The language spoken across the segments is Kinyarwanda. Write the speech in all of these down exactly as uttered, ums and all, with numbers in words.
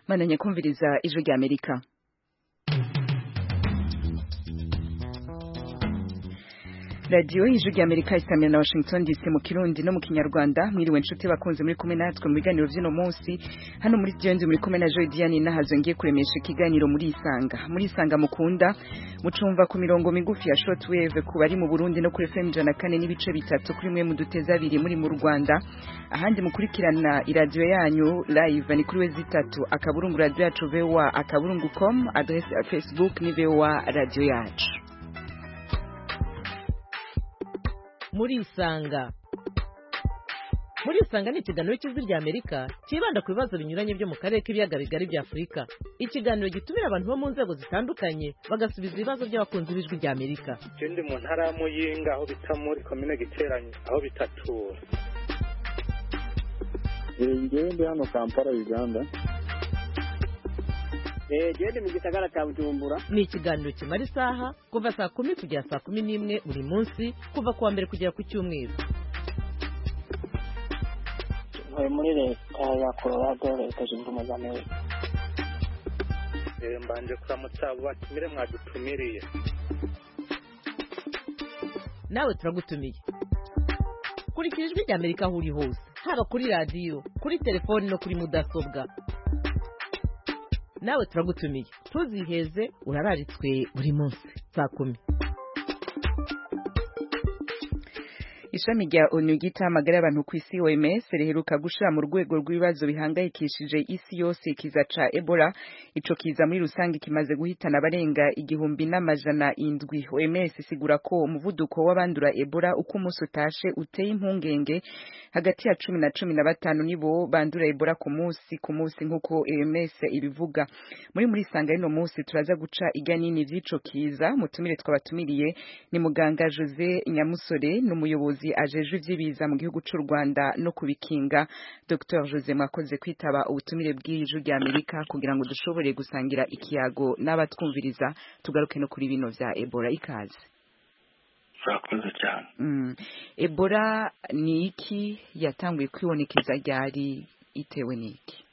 Mananye kumviriza ijwi rya Amerika. Radio ijwi rya Amerika isamira na Washington D C mu Kirundi no mu Kinyarwanda. Mwiriwe nshuti bakunze muri kumwe natwe mu biganiro vy'ino munsi. Hano muri studio ndi muri kumwe na Joy Diane nahazo ngiye kuremesha ikiganiro muri Isanga. Muri Isanga mukunda mucumva ku mirongo migufi ya shortwave ku bari mu Burundi no kuri F M ijana na kane n'ibice bitatu kuri mwe mu duteza abiri muri mu Rwanda. Ahandi mukurikirana iradio yanyu live ni kuri wezi itatu akaburungu radio yacu V O A akaburungu dot com, adresse ya Facebook ni V O A radio yacu. Muri Isanga. Muri Isanga ni ikiganiro cy'ijwi rya Amerika kibanda ku bibazo binyuranye byo mu karere k'ibiyaga bigari bya Afurika. Ikiganiro gitumira abantu bo mu nzego zitandukanye bagasubiza ibibazo by'abakunzi b'ijwi rya Amerika. Ndi mu ntara ya Muyinga aho bita muri commune Giteranye aho bitatura. Ngende hano Kampala Uganda. Eh gende mu gisagara cya Bujumbura. Ni ikiganiro kimara isaha kuva saa kumi kugera saa kumi n'imwe buri munsi kuva kuwa mbere kugera ku cyumweru. Ntuye muri leta ya Colorado, leta zunze ubumwe za Amerika. Eh mbanje kuramutsa batumire mwadutumiriye. Nawe turagutumiye. Kurikira ijwi rya Amerika aho uri hose, haba kuri radio, kuri telefone no kuri mudasobwa. Nawe turagutumiye. Tuziheze urararitswe buri munsi saa kumi. Ishami rya ONU gita amagara y'abantu ku isi O M S riheruka gushira mu rwego rw'ibibazo bihangayikishije isi yose kiza ca Ebola. Ico kiza muri rusange kimaze guhitana abarenga igihumbi n'amajana indwi. O M S isigura ko umuvuduko w'abandura Ebola uko umunsi utashe uteye impungenge, hagati ya cumi na cumi na batanu nibo bandura Ebola ku munsi ku munsi nkuko O M S ibivuga. Muri muri Isanga rino munsi turaza guca irya nini vy'ico kiza. Mutumire twabatumiriye ni muganga Jose Nyamusore n'umuyobozi ajejwe ivyibiza mu gihugu c'u Rwanda no kubikinga. Docteur Jose mwakoze kwitaba ubutumire bw'ijwi rya Amerika kugira ngo dushobore gusangira ikiyago n'abatwumviriza tugaruke no kuri bino vya Ebola. Ikaze. Urakoze cyane. Mm. Ebola ni iki, yatanguye kwibonekeza ryari, itewe niki?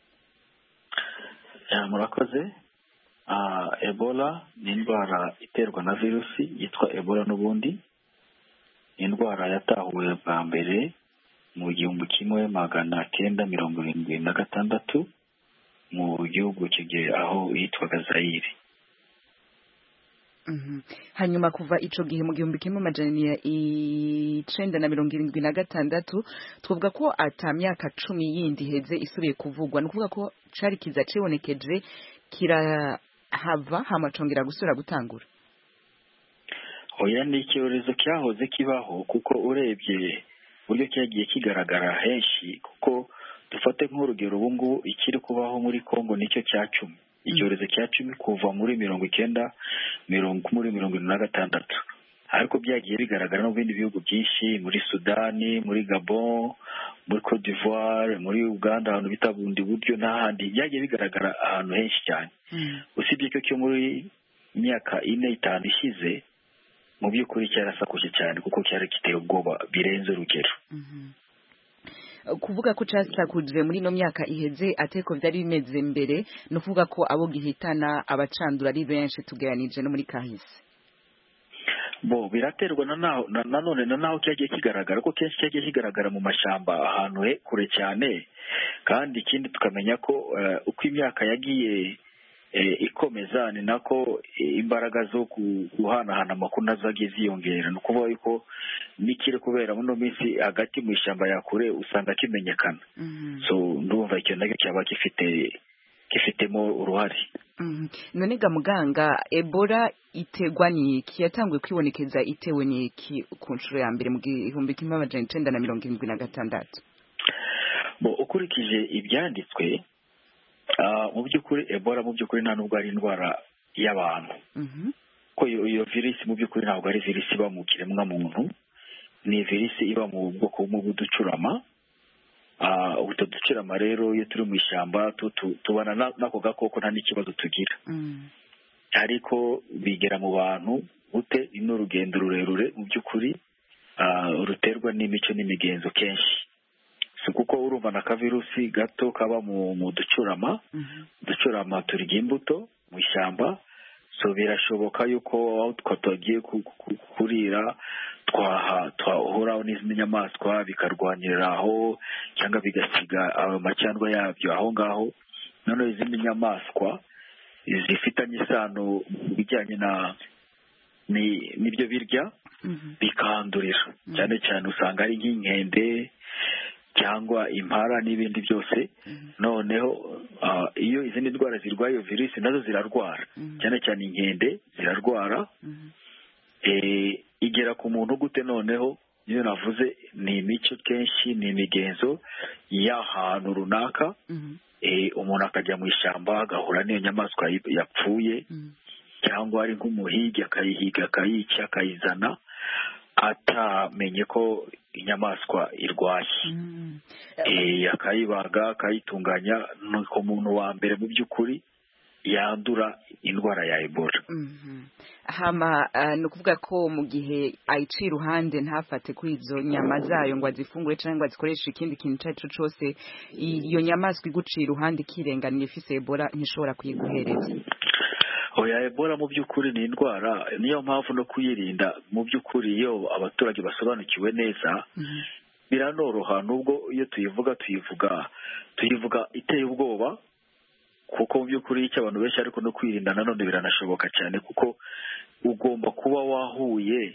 Ya murakoze. Ah uh, Ebola ni indwara iterwa na virusi yitwa Ebola n'ubundi. Indwara yatahuwe bwa mbere mu gihumbi kimwe magana kenda mirongo irindwi na gatandatu mu gihugu kigiye aho yitwaga Zaire. Mhm. Hanyuma kuva ico gihe mu gihumbi kimwe amajana icenda na mirongo irindwi na gatandatu twavuga ko ata myaka cumi yindi heze isubiye kuvugwa. No kuvuga ko cari kiza cibonekeje kirahava hamacongera gusura gutangura. Oya ni icyorezo cyahoze kibaho kuko urebye buryo cyagiye kigaragara henshi, kuko dufate nk'urugero ubu ngubu ikiri kubaho muri Kongo nicyo cya cumi. Icyorezo cya cumi kuva muri mirongo icyenda mirongo muri mirongo ine na gatandatu, ariko byagiye bigaragara no mu bindi bihugu byinshi, muri Sudani, muri Gabon, muri Cote d'Ivoire, muri Uganda, ahantu bita bundi buryo n'ahandi byagiye bigaragara ahantu henshi cyane. Mm. Usibye ko cyo muri myaka ine itanu ishize mu by'ukuri cyarasakuje cyane kuko cyari kiteye ubwoba birenze urugero. Mhm. Kuvuga ko cyasakuje muri no myaka iheze ateko byari bimeze mbere, no kuvuga ko abo gihitana abacandura ari benshi tugeranije no muri kahise. Bo biraterwa na naho nanone na naho cyagiye kigaragara ko kenshi cyagiye kigaragara mu mashamba ahantu he kure cyane, kandi ikindi tukamenya ko uh, uko imyaka yagiye E, ikomeza ni nako e, imbaraga zo guhanahana amakuru nazagiye ziyongera. No kuvuga yuko nikire kubera muno minsi hagati mu ishyamba yakure usanga kimenyekana. Mm -hmm. So ndumva icyo nacyo cyaba gifite gifitemo uruhare. Mm -hmm. None ga muganga, Ebola itegwa niki, yatanguye kwibonekeza itewe niki ku nshuro ya mbere mu gihumbi kimwe amajana icenda na mirongo irindwi na gatandatu? Bo ukurikije ibyanditswe, Uh, mu by'ukuri Ebola mu by'ukuri nta nubwo ari indwara y'abantu. Mhm. Ko iyo virusi mu by'ukuri ntabwo ari virusi iba mu kiremwa muntu, ni virusi iba mu bwoko bw'uducurama. Ah uh, utuducurama rero iyo turi mu ishyamba tubana nako gakoko nta n'ikibazo tugira. Mhm. Ariko bigera mu bantu ute ino rugendo rurerure mu by'ukuri uh, ruterwa n'imico n'imigenzo kenshi. kuko urumva na kavirusi gato kaba mu mu ducurama ducurama turya imbuto mu ishyamba, so birashoboka yuko aho twagiye kurira twaha twahuraho n'izindi nyamaswa bikarwanirira aho cyangwa bigasiga amacyandwa yabyo aho ngaho. Noneho izindi nyamaswa zifitanye isano mu bijyanye na n'ibyo birya bikandurira, cyane cyane usanga ari nk'inkende cyangwa impara n'ibindi byose. Noneho iyo izindi ndwara zirwaye iyo virusi nazo zirarwara, cyane cyane inkende zirarwara. Igera ku muntu gute? Noneho iyo navuze ni imico kenshi, ni imigenzo y'ahantu runaka. Umuntu akajya mu ishyamba agahura n'iyo nyamaswa yapfuye, cyangwa ari nk'umuhigi akayihiga akayica akayizana atamenye ko inyamaswa irwaye, akayibaga akayitunganya. nuko umuntu wa mbere mu by'ukuri yandura indwara ya Ebola. hama ni ukuvuga ko mu gihe ayica iruhande ntafate kuri izo nyama zayo ngo azifungure cyangwa azikoreshe ikindi kintu icyo ari cyo cyose, iyo nyamaswa iguciye iruhande ikirenganira ifise Ebola ntishobora kuyiguhereza. oya, Ebola mu by'ukuri ni indwara, niyo mpamvu no kuyirinda mu by'ukuri iyo abaturage basobanukiwe neza biranoroha. Nubwo iyo tuyivuga tuyivuga tuyivuga iteye ubwoba, kuko mu by'ukuri icyo abantu benshi, ariko no kwirinda nanone biranashoboka cyane, kuko ugomba kuba wahuye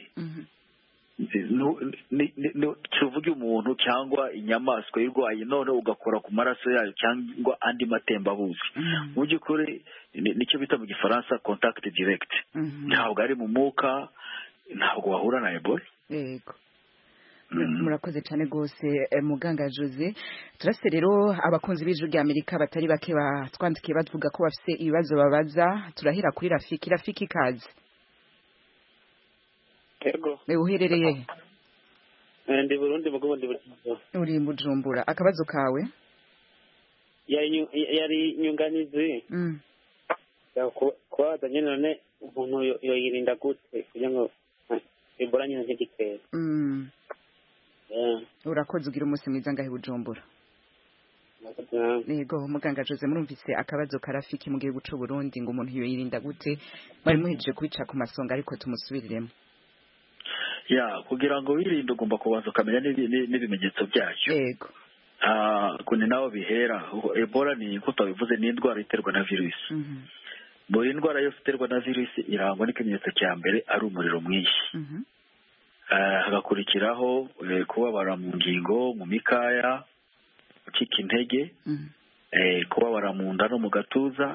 tuvuge umuntu cyangwa inyamaswa irwaye, none ugakora ku maraso yayo cyangwa andi matembabuzi. mu by'ukuri nicyo bita mu gifaransa contact direct. ntabwo ari mu mwuka, ntabwo wahura na Ebola. yego, murakoze cyane rwose muganga Jose. turase rero abakunzi b'ijwi rya Amerika batari bake batwandikiye bavuga ko bafite ibibazo babaza. turahera kuri Rafiki. Rafiki, kazi. yego, uherereye ndi Burundi mugo ndi Bujumbura. uri Bujumbura. akabazo kawe? yari yari nyunganizi mm kubaza nyine none umuntu yoyirinda gute kugira ngo Ebola nyine ntigitera. mm urakoze, ugira umunsi mwiza ngahe Bujumbura. yego, muganga Jose, murumvise akabazo ka Rafiki mu gihugu cy'u Burundi ngo umuntu yoyirinda gute. bari muhejeje kubica ku masonga, ariko tumusubiriremo. ya kugira ngo wirinde ugomba kubanza ukamenya n'ibimenyetso byacyo. yego, kuni naho bihera. Ebola ni uko twabivuze, ni indwara iterwa na virusi. buri ndwara yose iterwa na virusi irangwa n'ikimenyetso cya mbere ari umuriro mwinshi. hagakurikiraho kubabara mu ngingo, mu mikaya, gucika intege, kubabara mu nda no mu gatuza,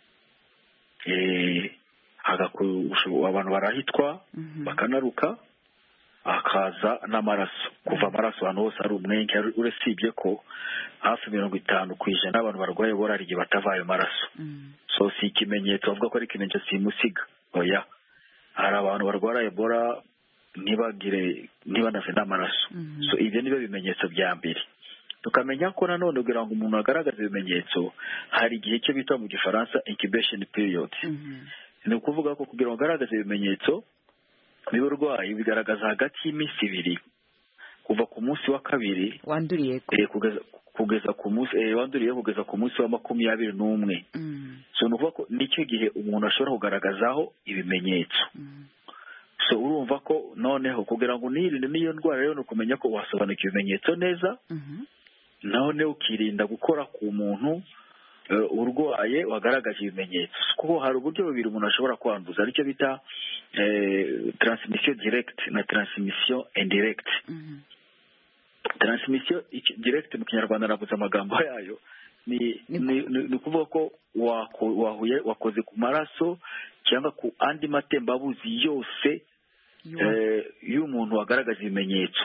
abantu barahitwa bakanaruka, hakaza n'amaraso. kuva amaraso ahantu hose ari umwenge, urasibye ko hafi mirongo itanu ku ijana abantu barwaye Ebola hari igihe batava ayo maraso. so si ikimenyetso bavuga ko ari ikimenyetso simusiga. oya, hari abantu barwara Ebola ntibagire ntibanave n'amaraso. so ibyo nibyo bimenyetso bya mbere. tukamenya ko nanone kugira ngo umuntu agaragaze ibimenyetso hari igihe cyo bita mu gifaransa incubation period. ni ukuvuga ko kugira ngo agaragaze ibimenyetso by'uburwayi bigaragaza hagati y'iminsi ibiri, kuva ku munsi wa kabiri wanduriye kugeza kugeza ku munsi wanduriye kugeza ku munsi wa makumyabiri n'umwe. so ni ukuvuga ko nicyo gihe umuntu ashobora kugaragazaho ibimenyetso. so urumva ko noneho kugira ngo unirinde n'iyo ndwara rero ni ukumenya ko wasobanukira ibimenyetso neza, none ukirinda gukora ku muntu urwaye wagaragaje ibimenyetso, kuko hari uburyo bubiri umuntu ashobora kwanduza, aricyo bita transmission direct na transmission indirect. transmission direct mu Kinyarwanda navuze amagambo yayo, ni ni ukuvuga ko wahuye wakoze ku maraso cyangwa ku andi matembabuzi yose y'umuntu wagaragaza ibimenyetso.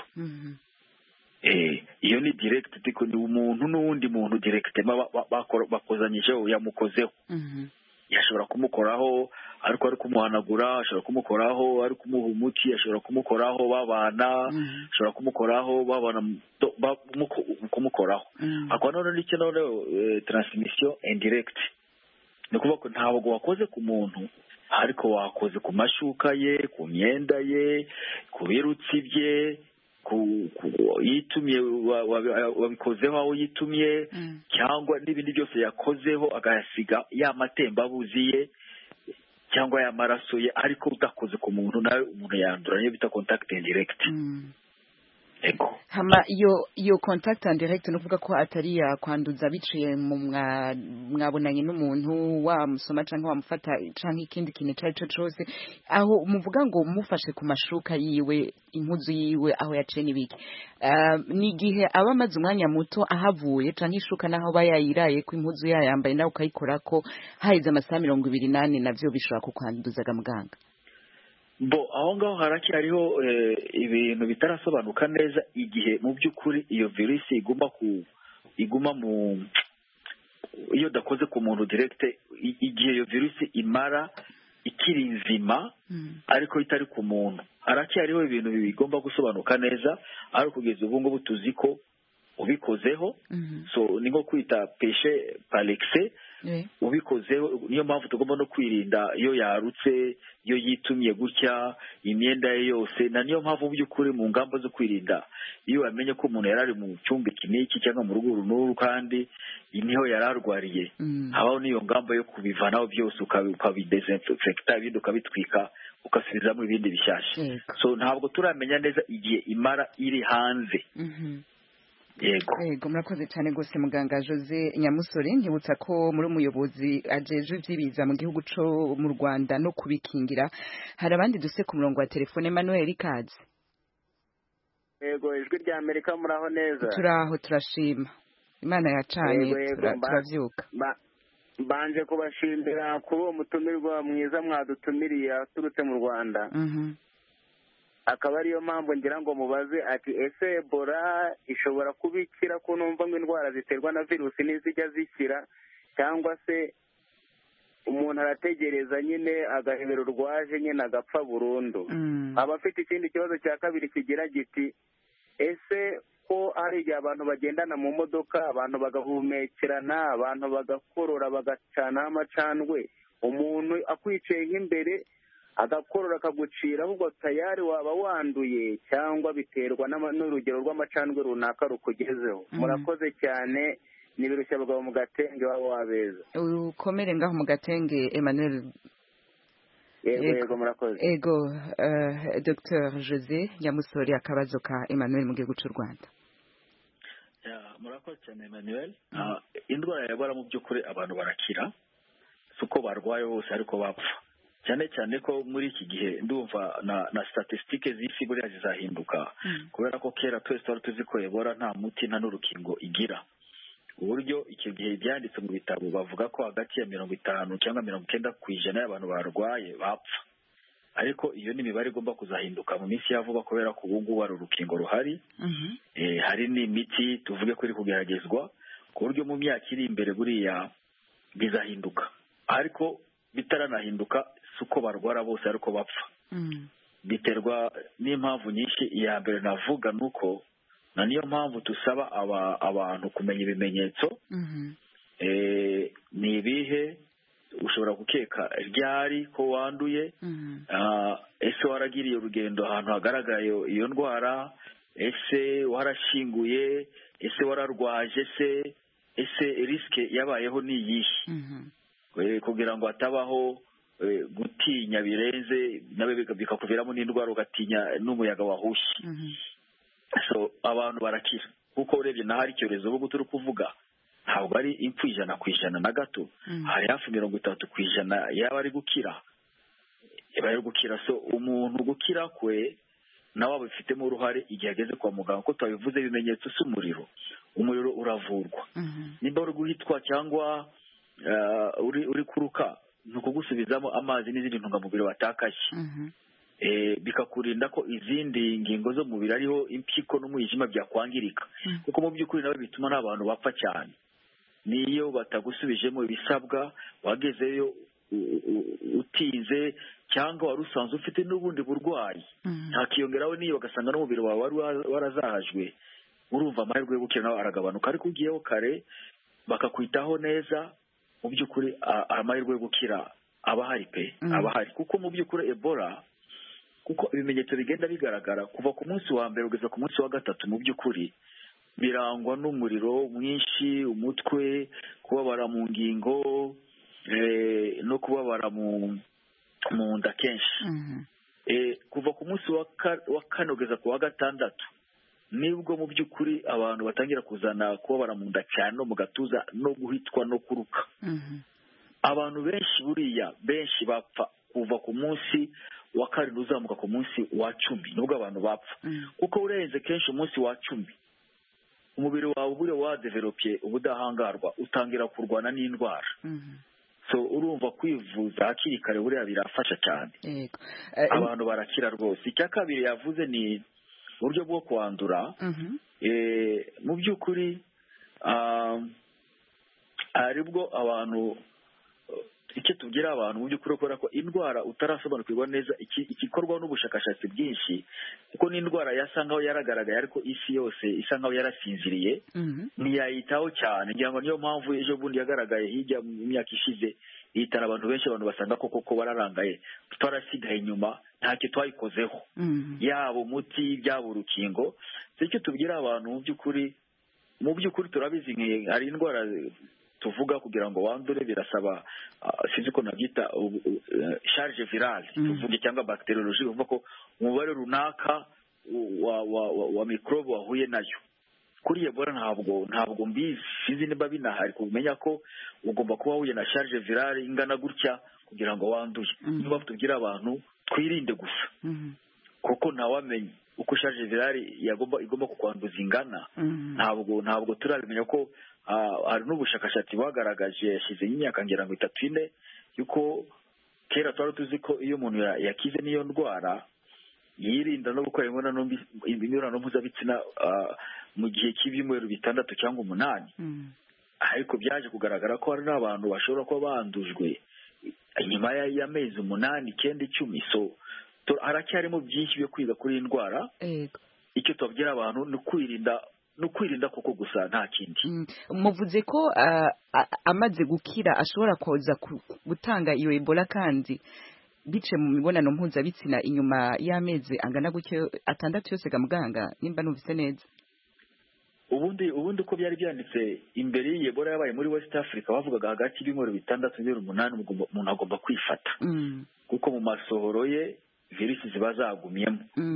iyo ni direct, ariko ni umuntu n'uwundi muntu direct bakozanyije yamukozeho. yashobora kumukoraho ariko ari kumuhanagura, ashobora kumukoraho ari kumuha umuti, ashobora kumukoraho babana, ashobora kumukoraho babana kumukoraho. akaba none n'icyo none transmission indirect, ni ukuvuga ko ntabwo wakoze ku muntu ariko wakoze ku mashuka ye, ku myenda ye, ku birutsi bye, yitumye wabikozeho aho yitumye cyangwa n'ibindi byose yakozeho agasiga ya matembabuzi ye cyangwa ya maraso ye ariko udakoze ku muntu nawe umuntu yandura niyo bita contact indirect. Ego. Hama iyo iyo contact indirect no kuvuga ko atari ya kwanduza biciye mu mwabonanye n'umuntu wa musoma canke wa mufata canke ikindi kintu cari cyo cyose aho muvuga ngo mufashe ku mashuka yiwe impuzu yiwe aho yaciye nibiki uh, ni gihe aba maze umwanya muto ahavuye canke ishuka naho bayayiraye ku impuzu yayambaye nawe ukayikorako haize amasaha mirongo ibiri nane navyo bishobora kukwanduzaga muganga. Bo aho ngaho haracyariho ibintu bitarasobanuka neza igihe mu by'ukuri iyo virusi iguma ku iguma mu iyo dakoze ku muntu direct igihe iyo virusi imara ikiri nzima ariko itari ku muntu haracyariho ibintu bigomba gusobanuka neza ariko kugeza ubu ngubu tuzi ko ubikozeho so ni nko kwita peshe palexé ubikozeho niyo mpamvu tugomba no kwirinda iyo yarutse iyo yitumye gutya imyenda ye yose na niyo mpamvu by'ukuri mu ngamba zo kwirinda iyo wamenye ko umuntu yarari mu cyumba kiniki cyangwa mu rugo runuru kandi niho yararwariye habaho niyo ngamba yo kubivanaho byose ukabidesinfecta ibindi ukabitwika ukasubizamo ibindi bishyashya so ntabwo turamenya neza igihe imara iri hanze. Yego. Yego murakoze cyane gose muganga Jose Nyamusore nkibutsa ko muri umuyobozi ajeje ivyibiza mu gihugu cyo mu Rwanda no kubikingira hari abandi duse ku murongo wa telefone Emmanuel Kazi. Yego ijwi rya Amerika muraho neza. Turaho turashima. Imana yacanye turavyuka. Banje kubashimira kuri uwo mutumirwa mwiza mwadutumiriye aturutse mu Rwanda. Mhm. Akaba ariyo mpamvu ngira ngo mubaze ati ese Ebola ishobora kubikira ko numva ngo indwara ziterwa na virusi n'izijya zikira cyangwa se umuntu arategereza nyine agahebera urwaje nyine agapfa burundu. Aba afite ikindi kibazo cya kabiri kigira giti ese ko hari igihe abantu bagendana mu modoka abantu bagahumekerana abantu bagakorora bagacana amacandwe umuntu akwicaye nk'imbere agakorora akagucira ahubwo tayari waba wanduye cyangwa biterwa n'urugero rw'amacandwe runaka rukugezeho. Murakoze cyane nibirushya abagabo mu gatenge waba wabeza ukomere ngaho mu gatenge Emmanuel. Yego yego murakoze. Ego uh, Docteur Jose Nyamusore akabazo ka Emmanuel mu gihugu cy'u Rwanda. Ya murakoze cyane Emmanuel. Uh, indwara yabara mu by'ukuri abantu barakira suko barwaye bose ariko bapfa cyane cyane ko muri iki gihe ndumva na na statistike z'isi buriya zizahinduka kubera ko kera twese twari tuzi ko Ebola nta muti nta n'urukingo igira uburyo icyo gihe byanditse mu bitabo bavuga ko hagati ya mirongo itanu cyangwa mirongo icyenda ku ijana y'abantu barwaye bapfa ariko iyo ni imibare igomba kuzahinduka mu minsi ya vuba kubera ko ubu ngubu hari urukingo ruhari hari n'imiti tuvuge ko iri kugeragezwa ku buryo mu myaka iri imbere buriya bizahinduka ariko bitaranahinduka suko barwara bose ariko bapfa biterwa n'impamvu nyinshi iya mbere navuga nuko na niyo mpamvu tusaba aba abantu kumenya ibimenyetso eh ni ibihe ushobora gukeka ryari ko wanduye ese waragiriye urugendo ahantu hagaragaye iyo ndwara ese warashinguye ese wararwaje se ese riske yabayeho ni yihe kugira ngo atabaho gutinya birenze nabe bikakuviramo n'indwara ugatinya n'umuyaga wahushye so abantu barakira kuko urebye na hari icyorezo ubu turi kuvuga ntabwo ari impfu ijana ku ijana na gato hari hafi mirongo itatu ku ijana yaba ari gukira yaba ari gukira so umuntu gukira kwe nawe abifitemo uruhare igihe ageze kwa muganga ko twabivuze ibimenyetso s'umuriro umuriro uravurwa nimba uri guhitwa cyangwa uri uri kuruka nukugusubizamo amazi n'izindi ntungamubiri watakaje bikakurinda ko izindi ngingo zo mubiri ariho impyiko n'umwijima byakwangirika kuko mu by'ukuri nawe bituma n'abantu bapfa cyane niyo batagusubijemo ibisabwa wagezeyo utinze cyangwa wari usanzwe ufite n'ubundi burwayi ntakiyongeraho niyo bagasanga n'umubiri wawe wari warazahajwe urumva amahirwe yo gukira nawe aragabanuka ariko ugiyeho kare bakakwitaho neza mu by'ukuri amahirwe yo gukira aba hari pe aba hari kuko mu by'ukuri Ebola kuko ibimenyetso bigenda bigaragara kuva ku munsi wa mbere kugeza ku munsi wa gatatu mu by'ukuri birangwa n'umuriro mwinshi, umutwe, kubabara mu ngingo no kubabara mu nda kenshi. Kuva ku munsi wa kane kugeza ku wa gatandatu nibwo mu by'ukuri abantu batangira kuzana kubabara mu nda cyane no mu gatuza no guhitwa no kuruka. Abantu benshi buriya benshi bapfa kuva ku munsi wa karindwi uzamuka ku munsi wa cumi nubwo abantu bapfa, kuko urenze kenshi umunsi wa cumi umubiri wawe ubure wadevelopye ubudahangarwa utangira kurwana n'indwara. So urumva kwivuza hakiri kare buriya birafasha cyane, abantu barakira rwose. Icya kabiri yavuze ni uburyo bwo kwandura. Mu by'ukuri aribwo abantu icyo tubwira abantu mu by'ukuri kubera ko indwara utarasobanukirwa neza igikorwa n'ubushakashatsi bwinshi, kuko n'indwara yasa nkaho yaragaragaye ariko isi yose isa nkaho yarasinziriye ntiyayitaho cyane. ngira ngo niyo mpamvu ejo bundi yagaragaye hirya mu myaka ishize ihitana abantu benshi, abantu basanga ko koko bararangaye, twarasigaye inyuma ntacyo twayikozeho, yaba umuti byaba urukingo. icyo tubwira abantu mu by'ukuri mu by'ukuri turabizi hari indwara tuvuga kugira ngo wandure birasaba sinzi ko nabyita charge virale tuvuge cyangwa bacteriologie, uvuga ko umubare runaka wa wa wa microbe wahuye nayo. Kuri Ebola ntabwo ntabwo mbizi, sinzi niba binahari kumenya ko ugomba kuba wahuye na charge virale ingana gutya kugira ngo wanduye. Niba tubwira abantu twirinde gusa, kuko ntawamenye uko charge virale yagomba igomba kukwanduza ingana. ntabwo ntabwo turabimenya ko hari n'ubushakashatsi bagaragaje yashize imyaka ngira ngo itatu ine yuko kera twari tuzi ko iyo umuntu yakize n'iyo ndwara yirinda no gukora imibonano mpuzabitsina mu gihe cy'ibyumweru bitandatu cyangwa umunani. Ariko byaje kugaragara ko hari n'abantu bashobora kuba bandujwe nyuma y'amezi umunani icyenda icumi. So haracyarimo byinshi byo kwiga kuri iyi ndwara. Icyo tubabwira abantu ni ukwirinda no kwirinda kuko gusa nta kindi. Muvuze ko amaze gukira ashobora koza gutanga iyo Ebola kandi bice mu mibonano mpuzabitsina inyuma y'amezi angana gutyo atandatu yose ga muganga, nimba numvise neza? Ubundi ubundi uko byari byanditse imbere y'iyi Ebola yabaye muri West Africa bavugaga hagati y'ibimero bitandatu n'umunani umuntu agomba kwifata, kuko mu masohoro ye virusi ziba zagumyemo.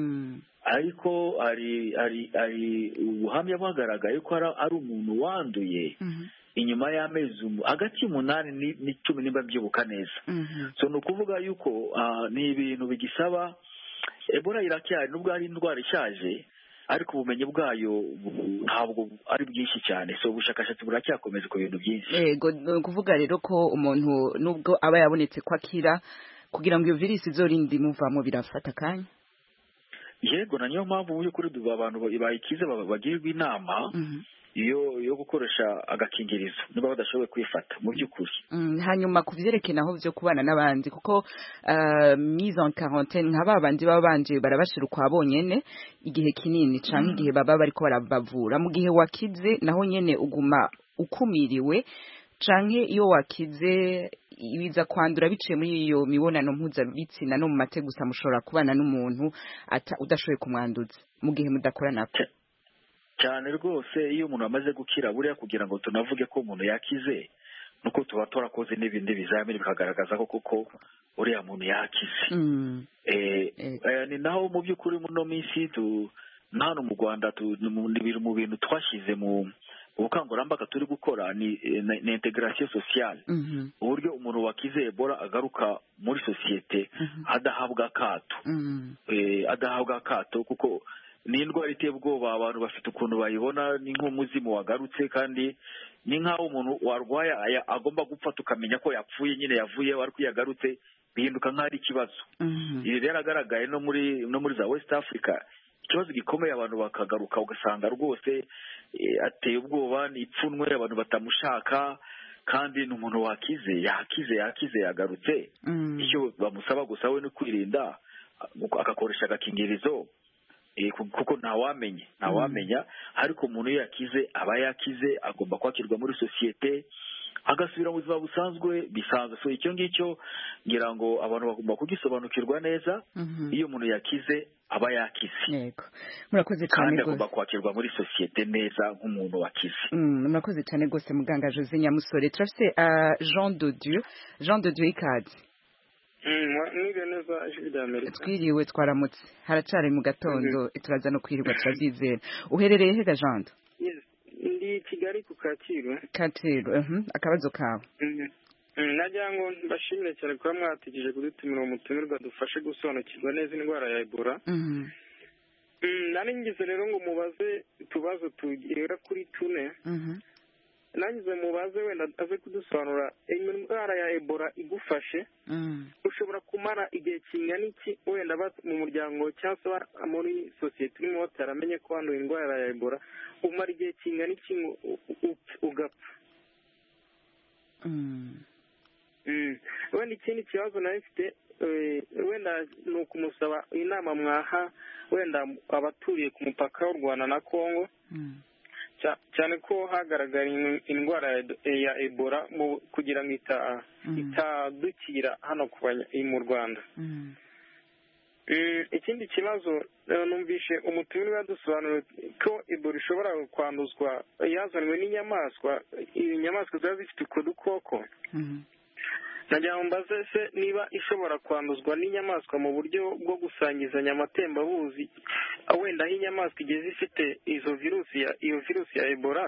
Ariko ari ari ari ubuhamya bwagaragaye ko ari umuntu wanduye inyuma y'amezi hagati y'umunani n'icumi nimba byibuka neza. So ni ukuvuga yuko ni ibintu bigisaba. Ebola iracyari nubwo ari indwara ishaje, ariko ubumenyi bwayo ntabwo ari bwinshi cyane. So ubushakashatsi buracyakomeza ku bintu byinshi. Yego, ni ukuvuga rero ko umuntu nubwo aba yabonetse ko akira, kugira ngo iyo virusi izorinde imuvamo birafata akanya. Yego, na niyo mpamvu uburyo kuri abantu bayikize bagirwa inama iyo yo gukoresha agakingirizo niba badashoboye kwifata mu by'ukuri. Hanyuma ku byerekeye naho byo kubana n'abandi, kuko mise en quarantaine nk'aba bandi baba banje barabashira kwa bonyene igihe kinini cyangwa igihe baba bariko barabavura, mu gihe wakize naho nyene uguma ukumiriwe, canke iyo wakize ibiza kwandura biciye muri iyo mibonano mpuzabitsina no mu mate gusa mushobora kubana n'umuntu udashoboye kumwanduza mu gihe mudakorana cyane rwose. Iyo umuntu amaze gukira buriya kugira ngo tunavuge ko umuntu yakize nuko tuba twarakoze n'ibindi bizamini bikagaragaza ko koko uriya muntu yakize. Ni naho mu by'ukuri muno minsi hano mu Rwanda biri mu bintu twashyize mu ubukangurambaga turi gukora ni integration sociale, uburyo umuntu wakize Ebola agaruka muri sosiyete adahabwa akato, adahabwa akato kuko ni indwara iteye ubwoba. Abantu bafite ukuntu bayibona ni nk'umuzimu wagarutse, kandi ni nk'aho umuntu warwaye agomba gupfa tukamenya ko yapfuye nyine yavuye, ariko iyo yagarutse bihinduka nk'aho ari ikibazo. Ibi byaragaragaye no muri no muri za West Africa, ikibazo gikomeye, abantu bakagaruka ugasanga rwose ateye ubwoba, ni ipfunwe, abantu batamushaka, kandi ni umuntu wakize yakize yakize yagarutse. Icyo bamusaba gusa we ni kwirinda agakoresha agakingirizo, kuko ntawamenye ntawamenya. Ariko umuntu iyo yakize aba yakize, agomba kwakirwa muri sosiyete, agasubira mu buzima busanzwe bisanzwe. So icyo ngicyo ngira ngo abantu bagomba kugisobanukirwa neza. Iyo umuntu yakize aba yakize. Yego, murakoze cyane kandi agomba kwakirwa muri sosiyete neza nk'umuntu wakize. Murakoze cyane rwose muganga Jose Nyamusore. turafite Jean de Dieu. Jean de Dieu ikaze. mwiriwe neza ijwi rya Amerika. Twiriwe twaramutse, haracari mu gatondo turaza no kwirirwa turabyizera. Uherereye he ga Jean? Ndi Kigali ku Kacyiru. Kacyiru, akabazo kawe. Nagira ngo mbashimire cyane kuba mwatigije kudutumira umutumirwa dufashe gusobanukirwa neza indwara ya Ebola. Nari ngize rero ngo mubaze utubazo tugera kuri tune. Nangize mubaze wenda aze kudusobanura indwara ya Ebola igufashe ushobora kumara igihe kingana iki wenda mu muryango cyangwa se muri sosiyete urimo bataramenye ko wanduye indwara ya Ebola, umara igihe kingana iki ugapfa? Wenda ikindi kibazo nawe mfite wenda ni ukumusaba inama mwaha wenda abaturiye ku mupaka w'u Rwanda na Congo, cyane ko hagaragara indwara ya Ebola kugira ngo itadukira hano mu Rwanda. Ikindi kibazo numvishe umutumirwa yadusobanuriye ko Ebola ishobora kwanduzwa yazanwe n'inyamaswa, inyamaswa ziba zifite utwo dukoko. Nagira ngo mbaze se niba ishobora kwanduzwa n'inyamaswa mu buryo bwo gusangizanya amatembabuzi, wenda aho inyamaswa igeze ifite izo virusi ya iyo virusi ya Ebola.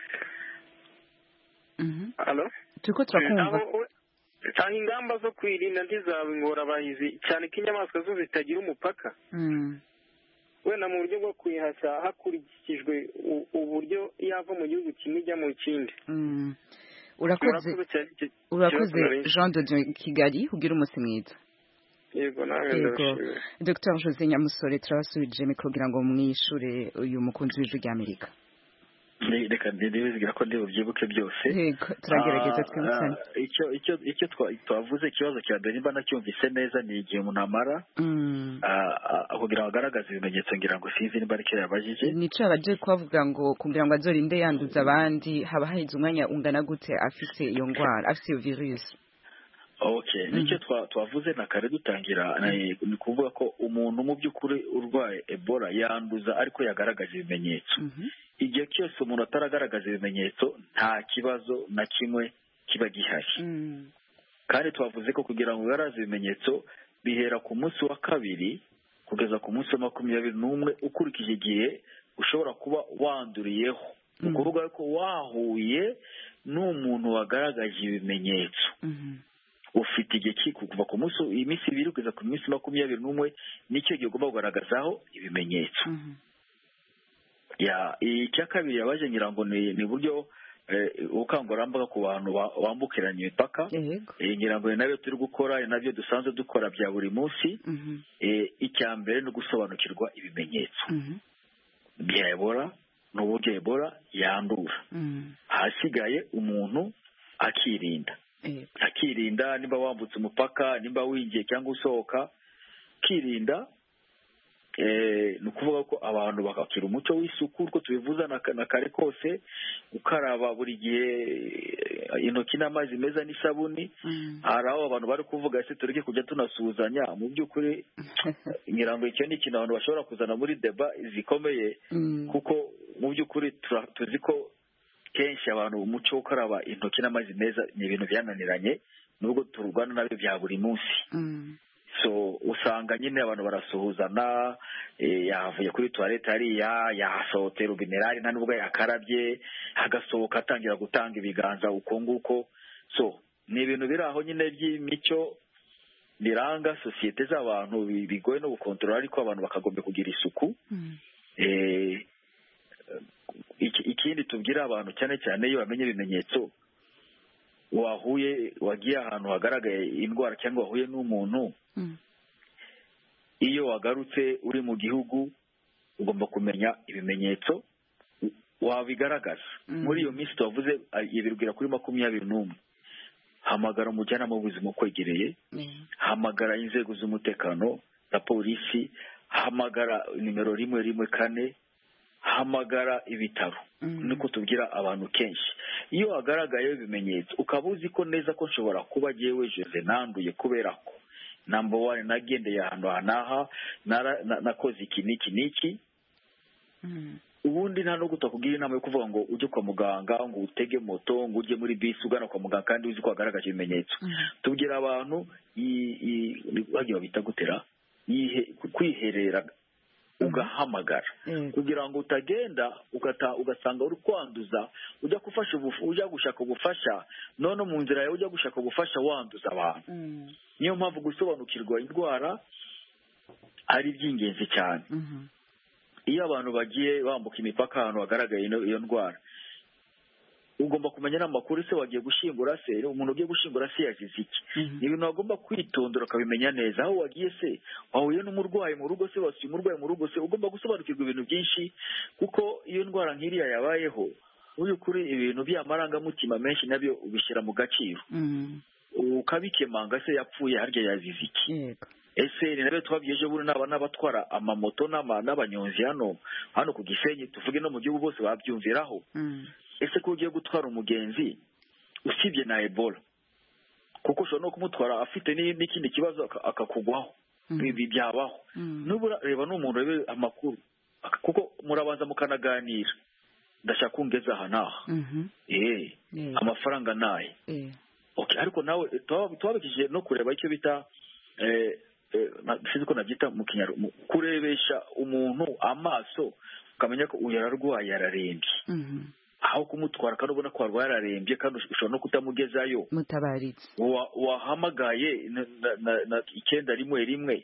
Turiko turakumva. Aho ingamba zo kwirinda ntizaba ingorabahizi cyane ko inyamaswa zo zitagira umupaka. Wenda mu buryo bwo kuyihashya hakurikijwe uburyo yava mu gihugu kimwe ijya mu kindi. Urakoze urakoze Jean de Dieu Kigali, ugira umunsi mwiza. Yego nawe ndabashimiye. Docteur Jose Nyamusore turabasubije mikro kugira ngo mwishure uyu mukunzi w'ijwi rya Amerika. Reka ndibizigira ko ndibubyibuke byose. Yego turagerageza twimutane. Icyo icyo icyo twavuze ikibazo cya mbere nimba nacyumvise neza ni igihe umuntu amara kugira ngo agaragaze ibimenyetso, ngira ngo sinzi nimba ari cyo yabajije. Nico abaje kwavuga ngo kugira ngo azorinde yanduza abandi haba haize umwanya ungana gute afise iyo ngwara, afise iyo virus. Okay, nicyo twavuze na kare dutangira ni kuvuga ko umuntu mu by'ukuri urwaye Ebola yanduza ariko yagaragaje ibimenyetso. Igihe cyose umuntu ataragaragaza ibimenyetso nta kibazo na kimwe kiba gihari. Kandi twavuze ko kugira ngo ugaragaze ibimenyetso bihera ku munsi wa kabiri kugeza ku munsi wa makumyabiri n'umwe ukurikije igihe ushobora kuba wanduriyeho. Ni ukuvuga ko wahuye n'umuntu wagaragaje ibimenyetso. Ufite igihe kuva ku munsi iminsi ibiri kugeza ku minsi makumyabiri n'umwe nicyo gihe ugomba kugaragazaho ibimenyetso. Ya icya kabiri yabaje ngira ngo ni buryo ubukangurambaga ku bantu bambukiranya imipaka. Ngira ngo nabyo turi gukora, nabyo dusanzwe dukora bya buri munsi. Icya mbere ni gusobanukirwa ibimenyetso bya Ebola n'uburyo Ebola yandura. Hasigaye umuntu akirinda akirinda nimba wambutse umupaka, nimba winjiye cyangwa usohoka, kirinda. Ni ukuvuga ko abantu bakakira umuco w'isuku uko tubivuza na kare kose, ukaraba buri gihe intoki n'amazi meza n'isabuni. Hari aho abantu bari kuvuga ese tureke kujya tunasuhuzanya, mu by'ukuri ngira ngo icyo ni ikintu abantu bashobora kuzana muri deba zikomeye, kuko mu by'ukuri tuzi ko kenshi abantu umuco wo gukaraba intoki n'amazi meza ni ibintu byananiranye nubwo turwana nabyo bya buri munsi. So usanga nyine abantu barasuhuzana, yavuye kuri toilette hariya yasohotse rubinerari nta nubwo yakarabye, hagasohoka atangira gutanga ibiganza uko nguko. So ni ibintu biri aho nyine by'imico biranga sosiyete z'abantu bigoye no gukontorora, ariko abantu bakagomba kugira isuku. Ikindi tubwira abantu cyane cyane iyo bamenye ibimenyetso, wahuye wagiye ahantu hagaragaye indwara cyangwa wahuye n'umuntu, iyo wagarutse uri mu gihugu ugomba kumenya ibimenyetso wabigaragaza. Muri iyo minsi tuvuze yibirwira kuri makumyabiri n'umwe, hamagara umujyanama w'ubuzima ukwegereye, hamagara inzego z'umutekano na polisi, hamagara nimero rimwe rimwe kane hamagara ibitaro niko tubwira abantu kenshi. Iyo hagaragayeho ibimenyetso ukaba uzi ko neza ko nshobora kuba jyewe Jose nanduye kubera ko number one nagendeye ahantu hanaha nakoze iki n'iki n'iki, ubundi nta no gutakubwira inama yo kuvuga ngo ujye kwa muganga ngo utege moto ngo ujye muri bisi ugana kwa muganga kandi uzi ko hagaragaje ibimenyetso. Tubwira abantu bagiye babita gutera kwiherera ugahamagara kugira ngo utagenda ugasanga uri kwanduza, ujya gufasha ujya gushaka ubufasha none mu nzira yawe ujya gushaka ubufasha wanduza abantu. Niyo mpamvu gusobanukirwa indwara ari iby'ingenzi cyane. Iyo abantu bagiye bambuka imipaka ahantu hagaragaye iyo ndwara, ugomba kumenya n'amakuru. Se wagiye gushingura se, umuntu ugiye gushingura se yagize iki? Ni ibintu wagomba kwitondera ukabimenya neza. Aho wagiye se, wahuye n'umurwayi mu rugo se, wasuye umurwayi mu rugo se, ugomba gusobanukirwa ibintu byinshi, kuko iyo ndwara nk'iriya yabayeho mu by'ukuri ibintu by'amarangamutima menshi nabyo ubishyira mu gaciro, ukabikemanga. Se yapfuye harya yazize iki? Ese ni nabyo twabyeje buri naba n'abatwara amamoto n'abanyonzi hano hano ku Gisenyi, tuvuge no mu gihugu bose babyumviraho. Ese ko ugiye gutwara umugenzi usibye na Ebola, kuko ushobora no kumutwara afite n'ikindi kibazo akakugwaho, ibi byabaho. Nubura reba n'umuntu rebe amakuru, kuko murabanza mukanaganira, ndashaka kungeza aha naha eh amafaranga naye okay, ariko nawe twabikije no kureba icyo bita eh sinzi ko nabyita mu Kinyarwanda kurebesha umuntu amaso ukamenya ko uyu yararwaye yararembye, aho kumutwara kandi ubona ko arwaye yararembye kandi ushobora no kutamugezayo mutabaritse wahamagaye na icyenda rimwe rimwe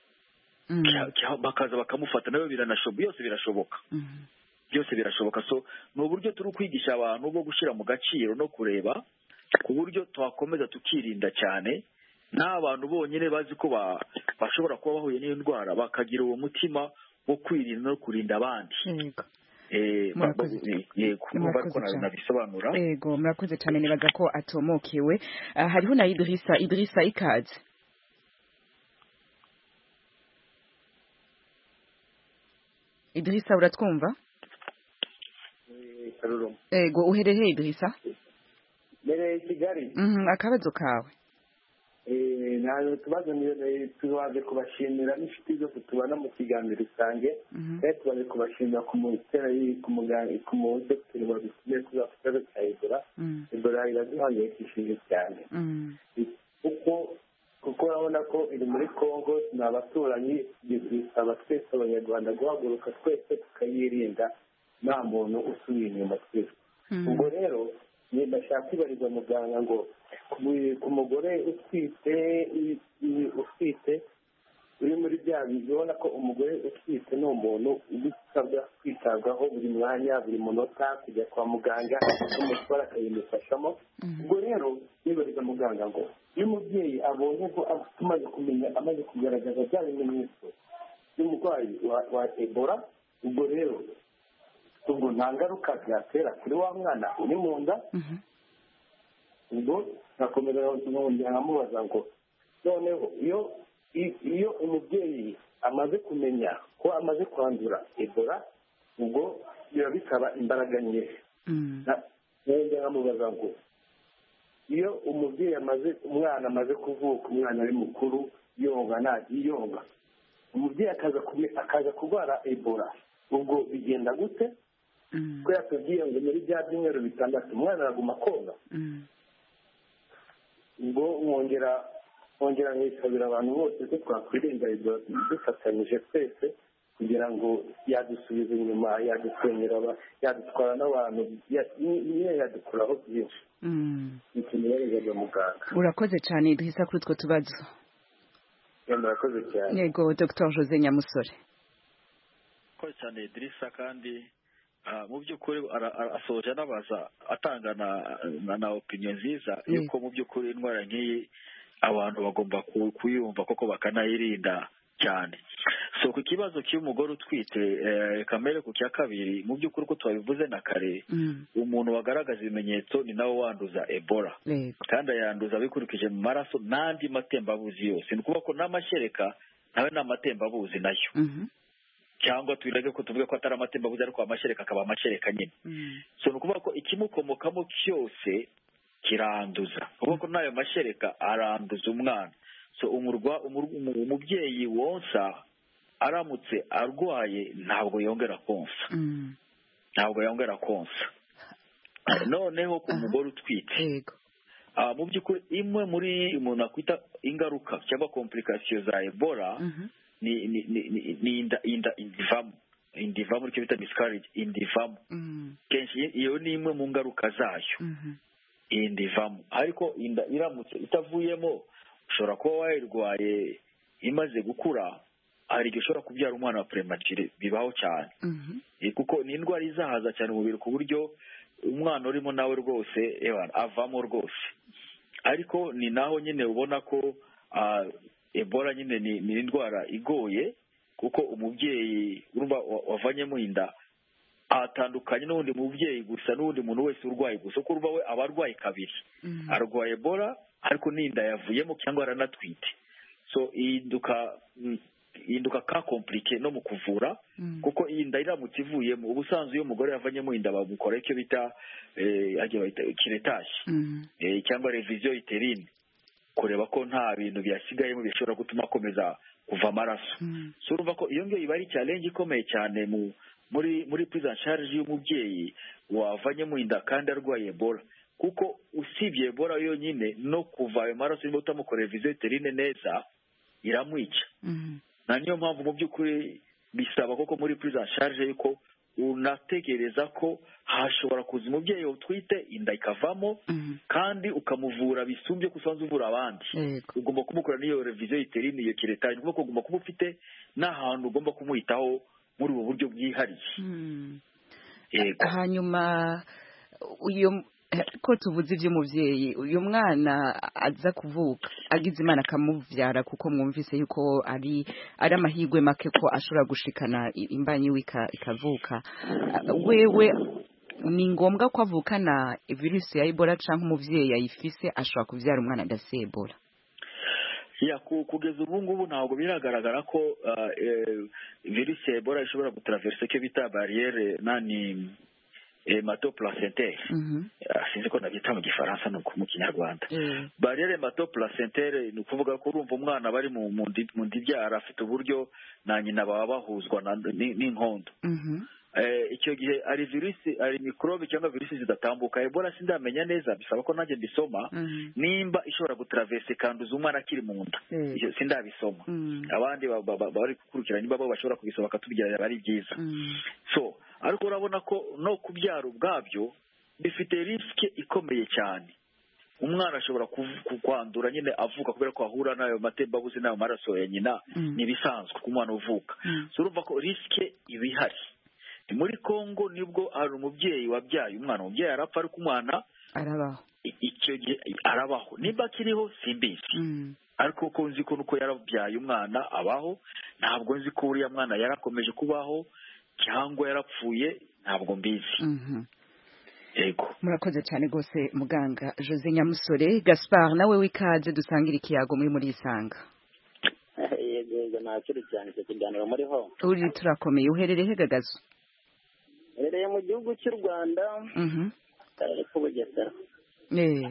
bakaza bakamufata, nawe biranashoboka, byose birashoboka byose birashoboka. So ni uburyo turi kwigisha abantu bwo gushyira mu gaciro no kureba ku buryo twakomeza tukirinda cyane, n'abantu bonyine bazi ko bashobora kuba bahuye n'iyo ndwara bakagira uwo mutima wo kwirinda no kurinda abandi. Yego, murakoze cyane, nibaza ko atomokewe. Hariho na Idrissa. Idrissa, ikaze. Idrissa, uratwumva? Yego, uherereye Idrissa? Mbere Kigali. Mhm, akabazo kawe. Eh, nayo tubazo ni tuwaje kubashimira n'inshuti zose tubana mu kiganiro rusange. Kandi tuwaje kubashimira ku mutera yi ku muganga ku mudokiteri wa bisime kuza kutaza cyayigura. Ebola iraduhaye kishije cyane. Kuko kuko urabona ko iri muri Kongo n'abaturanyi bisaba twese abanyarwanda guhaguruka twese tukayirinda, nta muntu usubiye inyuma twese. Ubwo rero ni bashaka ibariza muganga ngo ku mugore utwite utwite uri muri bya bizona ko umugore utwite ni umuntu ugusabwa kwitabwaho buri mwanya buri munota kujya kwa muganga n'umutwara akayimufashamo. Ubwo rero nibariza muganga ngo iyo umubyeyi abonye ko amaze kumenya amaze kugaragaza bya bimenyetso by'umurwayi wa Ebola, ubwo rero ubwo nta ngaruka byatera kuri wa mwana uri mu nda. Ubwo nakomeza nkamubaza ngo noneho iyo iyo umubyeyi amaze kumenya ko amaze kwandura Ebola, ubwo biba bisaba imbaraga nyinshi. Nongera nkamubaza ngo iyo umubyeyi amaze umwana amaze kuvuka, umwana ari mukuru yonga ntagiye yonga, umubyeyi akaza akaza kurwara Ebola, ubwo bigenda gute? Ko yatubwiye ngo muri bya byumweru bitandatu umwana araguma konga. Ubwo mwongera mwongera nkisabira abantu bose ko twakwirinda Ebola dufatanyije twese kugira ngo yadusubize inyuma, yadutwenyera, yadutwara n'abantu, niyo yadukuraho byinshi. Ikintu yarega muganga. Urakoze cyane Idrissa kuri utwo tubazo. Murakoze cyane. Yego, Doctor Jose Nyamusore. Ko cyane Idrissa kandi mu by'ukuri asoje anabaza atanga na opinion nziza yuko mu by'ukuri indwara nk'iyi abantu bagomba kuyumva koko bakanayirinda cyane. So ku kibazo cy'umugore utwite kamere ku cya kabiri, mu by'ukuri ko twabivuze na kare, umuntu wagaragaza ibimenyetso ni nawe wanduza Ebola, kandi ayanduza bikurikije mu maraso n'andi matembabuzi yose. Ni ukuvuga ko n'amashereka nawe ni amatembabuzi nayo. cyangwa twirage ko tuvuge ko atari amatembabuzi ariko amashereka akaba amashereka nyine so ni ukuvuga ko ikimukomokamo cyose kiranduza kuvuga ko n'ayo mashereka aranduza umwana so umurwa umubyeyi wonsa aramutse arwaye ntabwo yongera konsa ntabwo yongera konsa noneho ku mugore utwite mu by'ukuri imwe muri umuntu akwita ingaruka cyangwa komplikasiyo za ebola ni inda inda indivamo indivamo icyo bita miscarriage indivamo kenshi iyo ni imwe mu ngaruka zayo indivamo ariko inda iramutse itavuyemo ushobora kuba wayirwaye imaze gukura hari igihe ushobora kubyara umwana wa premature bibaho cyane kuko ni indwara izahaza cyane umubiri ku buryo umwana urimo nawe rwose avamo rwose ariko ni naho nyine ubona ko ebola nyine ni indwara igoye kuko umubyeyi urumva wavanyemo inda atandukanye n'undi mubyeyi gusa n'undi muntu wese urwaye gusa kuko urumva we aba arwaye kabiri arwaye ebola ariko n'inda yavuyemo cyangwa aranatwite so ihinduka ihinduka ka komplike no mu kuvura kuko iyi nda iramutse ivuyemo ubusanzwe iyo umugore yavanyemo inda bamukora icyo bita kiretaje cyangwa reviziyo iterine kureba ko nta bintu byasigayemo bishobora gutuma akomeza kuva amaraso so urumva ko iyo ngiyo iba ari challenge ikomeye cyane mu muri muri prise en charge y'umubyeyi wavanyemo inda kandi arwaye ebola kuko usibye ebola yonyine no kuva ayo maraso niba utamukora reviziyo iterine neza iramwica na niyo mpamvu mu by'ukuri bisaba koko muri prise en charge yuko unategereza ko hashobora kuza umubyeyi utwite inda ikavamo kandi ukamuvura bisumbye ko usanzwe uvura abandi ugomba kumukora n'iyo reviziyo iterine iyo kiretaje ni ukuvuga ko ugomba kuba ufite n'ahantu ugomba kumwitaho muri ubu buryo bwihariye hanyuma uyu ko tuvuze iby'umubyeyi uyu mwana aza kuvuka agize imana akamubyara kuko mwumvise yuko ari ari amahirwe make ko ashobora gushikana imbanyi we ikavuka wewe ni ngombwa ko avukana virusi ya ebola cyangwa umubyeyi ayifise ashobora kubyara umwana adafite ebola kugeza ubu ngubu ntabwo biragaragara ko virusi ya ebola ishobora gutaraversa icyo bita bariyeri nani mato placentaire sinzi ko nabyita mu gifaransa no mu kinyarwanda bariyeri mato placentaire ni ukuvuga ko urumva umwana bari mu ndibyara afite uburyo na nyina baba bahuzwa n'inkondo icyo gihe ari virusi ari mikorobe cyangwa virusi zidatambuka ebola sindamenya neza bisaba ko nanjye mbisoma nimba ishobora gutaraversa ikanduza umwana akiri mu nda sindabisoma abandi bari gukurikirana niba bo bashobora kubisoma bakatubwira ari byiza so ariko urabona ko no kubyara ubwabyo bifite risike ikomeye cyane umwana ashobora kwandura nyine avuka kubera ko ahura n'ayo matembabuzi n'ayo maraso ya nyina n'ibisanzwe ku mwana uvuka so urumva ko risike iba ihari muri Kongo nibwo hari umubyeyi wabyaye umwana umubyeyi arapfa ariko umwana arabaho icyo gihe arabaho nimba akiriho simbizi ariko ko nzi ko nuko yarabyaye umwana abaho ntabwo nzi ko uriya mwana yarakomeje kubaho cyangwa yarapfuye ntabwo mbizi yego murakoze cyane rwose muganga Jose Nyamusore Gaspard nawe wikaze dusangira ikiyago muri muri isanga yego nakiri cyane cyo kiganiro muri ho uri turakomeye uherereye hegagazo uherereye mu gihugu cy'u Rwanda mhm ku Bugesera eh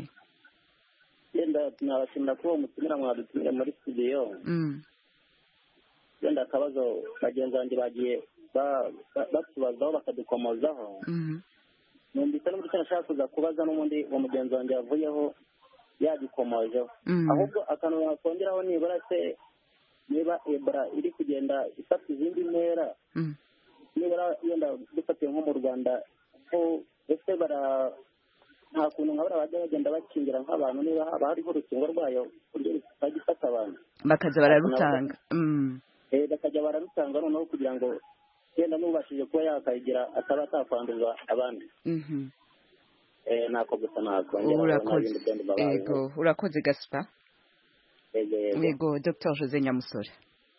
yenda tunabashimira ko mutumira mwadutumira muri studio mhm yenda akabazo bagenzi banjye bagiye batubazaho bakadukomozaho numvise n'uburyo nashaka kuza kubaza n'ubundi uwo mugenzi wanjye yavuyeho yagikomojeho ahubwo akantu wakongeraho nibura se niba ebola iri kugenda ifata izindi ntera nibura yenda dufatiye nko mu Rwanda ko ese bara nta kuntu nkabura bajya bagenda bakingira nk'abantu niba haba hariho urukingo rwayo kuburyo rutajya ifata abantu bakaza bararutanga eh bakajya bararutanga noneho kugira ngo yenda n'ubashije kuba yakayigira ataba atakwanduza abandi mhm eh nako gusa nakongera urakoze yego urakoze Gaspard yego Dr Jose Nyamusore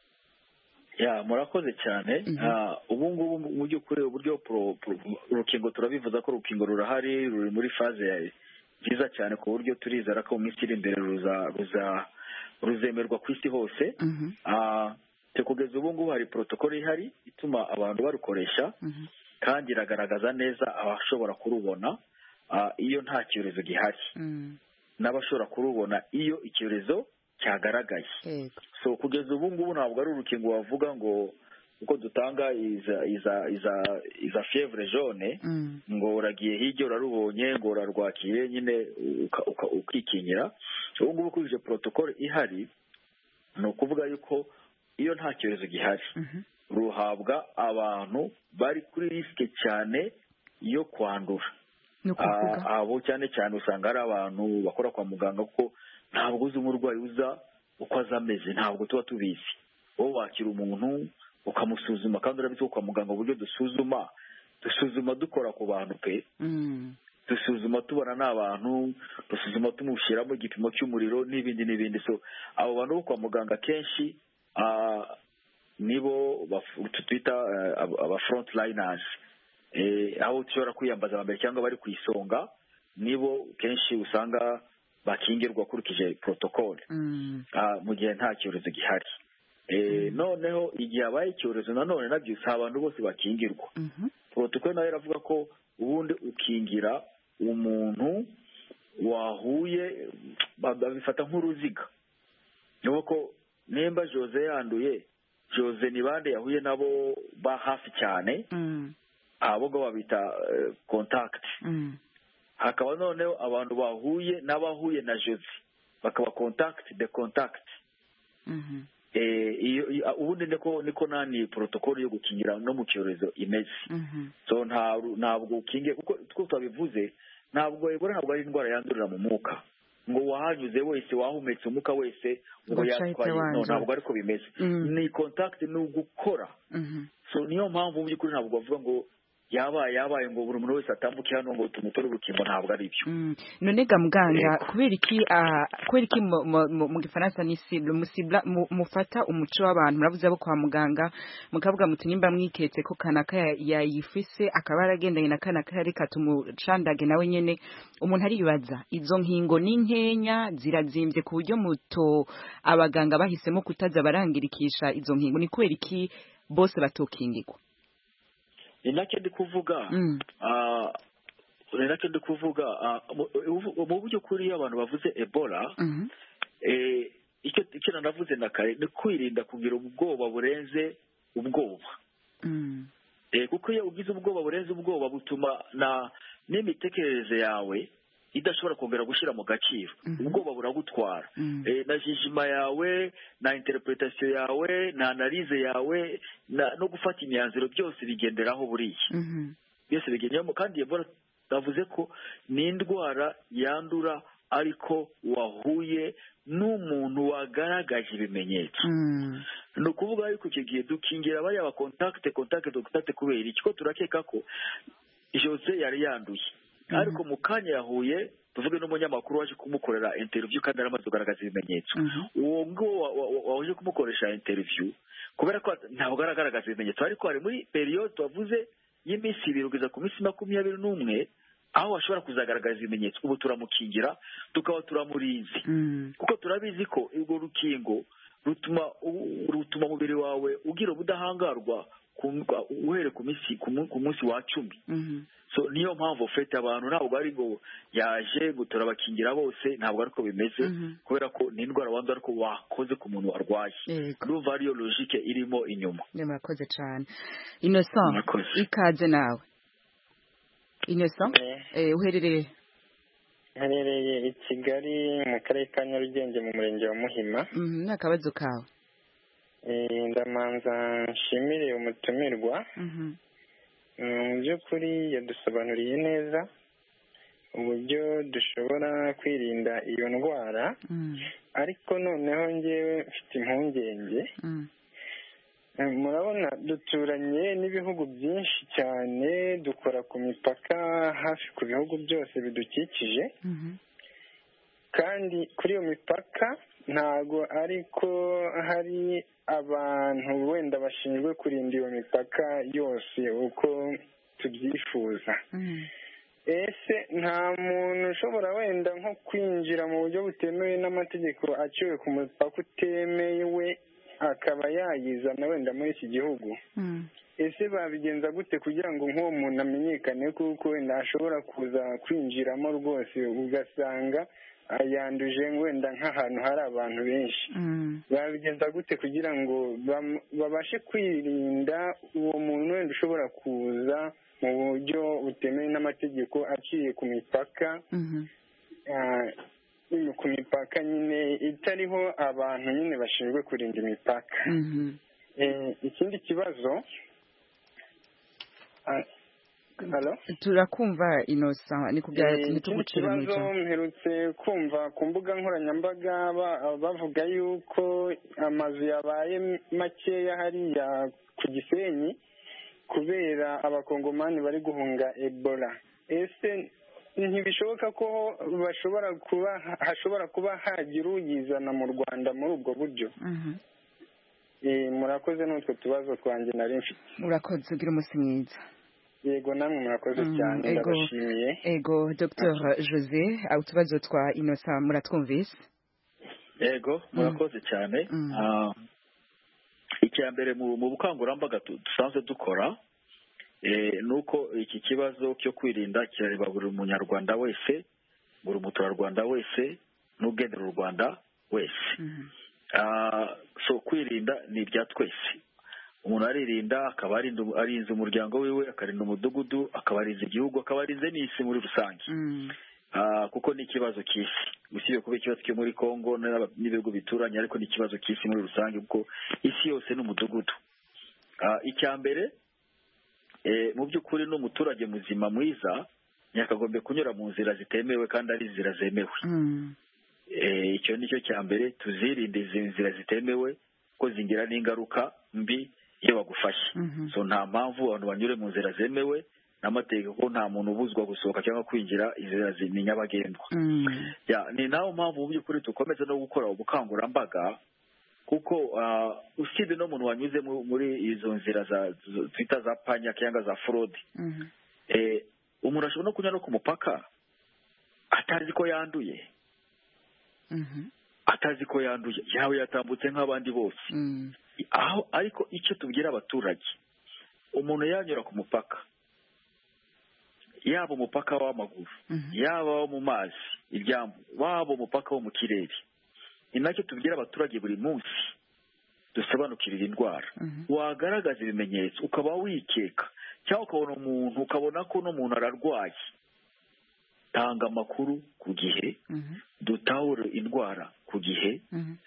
ya murakoze cyane ubu ngubu mu by'ukuri uburyo urukingo turabivuza ko urukingo rurahari ruri muri faze nziza cyane ku buryo turizera ko mu minsi iri imbere ruza ruzemerwa ku isi hose kugeza ubu ngubu hari protokole ihari ituma abantu barukoresha kandi iragaragaza neza abashobora kurubona iyo nta cyorezo gihari n'abashobora kurubona iyo icyorezo cyagaragaye. So kugeza ubu ngubu ntabwo ari urukingo wavuga ngo uko dutanga iza iza iza iza fievre jaune ngo uragiye hirya urarubonye ngo urarwakiye nyine ukikinyira. Ubu ngubu kuri protokole ihari ni ukuvuga yuko iyo nta cyorezo gihari ruhabwa abantu bari kuri risike cyane yo kwandura. Abo cyane cyane usanga ari abantu bakora kwa muganga kuko ntabwo uzi umurwayi uza uko aza ameze, ntabwo tuba tubizi. Wowe wakira umuntu ukamusuzuma kandi urabizi ko kwa muganga uburyo dusuzuma dusuzuma dukora ku bantu pe dusuzuma tubona n'abantu, dusuzuma tumushyiramo igipimo cy'umuriro n'ibindi n'ibindi. So abo bantu bo kwa muganga kenshi nibo twita aba front liners, aho ushobora kwiyambaza mbere cyangwa bari ku isonga, nibo kenshi usanga bakingirwa kurikije protocole mu gihe nta cyorezo gihari. Noneho igihe habaye icyorezo nanone nabyo si abantu bose bakingirwa. Protocole nayo iravuga ko ubundi ukingira umuntu wahuye, babifata nk'uruziga. Nuko nimba Jose yanduye, Jose ni bande yahuye nabo ba hafi cyane, abo ngo babita contact. Hakaba noneho abantu bahuye n'abahuye na Jose bakaba contact de contact. Ubundi niko niko nani protocole yo gukingira no mu cyorezo imeze. So ntabwo ukingiye kuko two twabivuze, ntabwo Ebola ntabwo ari indwara yandurira mu mwuka ngo wahanyuze wese wahumetse umuka wese ngo yatwaye, no, ntabwo ariko bimeze. Ni contact ni ugukora. So niyo mpamvu mu by'ukuri ntabwo bavuga ngo yabaye yabaye ngo buri muntu wese atambuke hano ngo tumutore urukingo, ntabwo ari byo. None ga muganga, kubera iki kubera iki mu gifaransa ni cible musibla mufata umuco w'abantu muravuze abo kwa muganga mukavuga muti nimba mwiketse ko kanaka yayifise akaba aragendanye na kanaka reka tumucandage nawe nyene. Umuntu aribaza izo nkingo ni nkenya zirazimbye ku buryo muto abaganga bahisemo kutaza barangirikisha izo nkingo, ni kubera iki bose batokingirwa? Inake ndi kuvuga ah inake ndi kuvuga mu buryo kuri abantu bavuze Ebola, eh icyo icyo navuze na kare ni kwirinda kugira ubwoba burenze ubwoba. Eh kuko iyo ugize ubwoba burenze ubwoba butuma na n'imitekerereze yawe idashobora kongera gushira mu gaciro. Ubwoba buragutwara, eh na jijima yawe na interpretation yawe na analyse yawe no gufata imyanzuro byose bigenderaho buriye. Byose bigenderaho kandi Ebola bavuze ko ni indwara yandura ariko wahuye n'umuntu wagaragaje ibimenyetso. No kuvuga yuko icyo gihe dukingira bari aba contact contact contact kubera iki ko turakeka ko Jose yari yanduye, ariko mu kanya yahuye tuvuge n'umunyamakuru waje kumukorera interview kandi aramaze kugaragaza ibimenyetso. Uwo ngo waje kumukoresha interview kubera ko ntabwo agaragaza ibimenyetso, ariko ari muri period tuvuze y'iminsi ibiri kugeza ku minsi makumyabiri n'umwe aho ashobora kuzagaragaza ibimenyetso. Ubu turamukingira tukaba turamurinzi kuko turabizi ko urwo rukingo rutuma rutuma umubiri wawe ugira ubudahangarwa uhere ku minsi ku munsi wa cumi. So niyo mpamvu ufite abantu ntabwo ari ngo yaje gutora abakingira bose, ntabwo ariko bimeze kubera ko ni indwara wanda ariko wakoze ku muntu warwaye. Urumva ariyo logique irimo inyuma. Murakoze cyane. Innocent, ikaze nawe. Innocent, eh uherereye Herereye i Kigali mu karere ka Nyarugenge mu murenge wa Muhima. Mhm, nakabazo kawe. Eh ndamanza nshimire umutumirwa. Mhm. Mu by'ukuri yadusobanuriye neza uburyo dushobora kwirinda iyo ndwara, ariko noneho ngewe mfite impungenge. Murabona duturanye n'ibihugu byinshi cyane, dukora ku mipaka hafi ku bihugu byose bidukikije, kandi kuri iyo mipaka ntago ariko hari abantu wenda bashinzwe kurinda iyo mipaka yose uko tubyifuza. Ese nta muntu ushobora wenda nko kwinjira mu buryo butemewe n'amategeko aciwe ku mupaka utemewe akaba yayizana wenda muri iki gihugu ese babigenza gute kugira ngo nk'uwo muntu amenyekane kuko wenda ashobora kuza kwinjiramo rwose ugasanga yanduje wenda nk'ahantu hari abantu benshi babigenza gute kugira ngo babashe kwirinda uwo muntu wenda ushobora kuza mu buryo butemewe n'amategeko aciye ku mipaka ku mipaka nyine itariho abantu nyine bashinzwe kurinda imipaka. Ikindi kibazo turakumva Innocent ni kubyara ntitugucire mu ijambo. Mperutse kumva ku mbuga nkoranyambaga bavuga yuko amazu yabaye makeya hariya ku Gisenyi kubera abakongomani bari guhunga Ebola. Ese ntibishoboka ko bashobora kuba hashobora kuba hagira uyizana mu Rwanda muri ubwo buryo? Murakoze n'utwo tubazo twanjye nari mfite. Murakoze ugira umunsi mwiza. Yego namwe murakoze cyane ndabashimiye. Ego Docteur José utubazo twa Innocent muratwumvise? Yego murakoze cyane. Icya mbere mu bukangurambaga dusanzwe dukora nuko iki kibazo cyo kwirinda kirareba buri munyarwanda wese, buri muturarwanda wese n'ugendera u Rwanda wese. So kwirinda ni ibya twese. Umuntu aririnda akaba arinze umuryango wiwe, akarinda umudugudu, akaba arinze igihugu, akaba arinze n'isi muri rusange. Kuko ni ikibazo cy'isi, usibye kuba ikibazo cyo muri Kongo n'ibihugu bituranye, ariko ni ikibazo cy'isi muri rusange kuko isi yose ni umudugudu. Icya mbere mu by'ukuri ni umuturage muzima mwiza ntiyakagombye kunyura mu nzira zitemewe kandi ari inzira zemewe. Icyo ni cyo cya mbere, tuzirinde izi nzira zitemewe ko zingira n'ingaruka mbi iyo bagufashe. So nta mpamvu abantu banyure mu nzira zemewe n'amategeko, nta muntu ubuzwa gusohoka cyangwa kwinjira inzira ni nyabagendwa. Ni nayo mpamvu mu by'ukuri dukomeza no gukora ubukangurambaga kuko usibye no muntu wanyuze muri izo nzira twita za panya cyangwa za fraude, umuntu ashobora no kunyura no ku mupaka atazi ko yanduye, atazi ko yanduye yawe yatambutse nk'abandi bose. Aho ariko icyo tubwira abaturage, umuntu yanyura ku mupaka, yaba umupaka w'amaguru, yaba wo mu mazi, ibyambu, waba umupaka wo mu kirere, ni nacyo tubwira abaturage buri munsi, dusobanukirira indwara. Wagaragaza ibimenyetso ukaba wikeka cyangwa ukabona umuntu ukabona ko uno muntu ararwaye, tanga amakuru ku gihe, dutahure indwara ku gihe,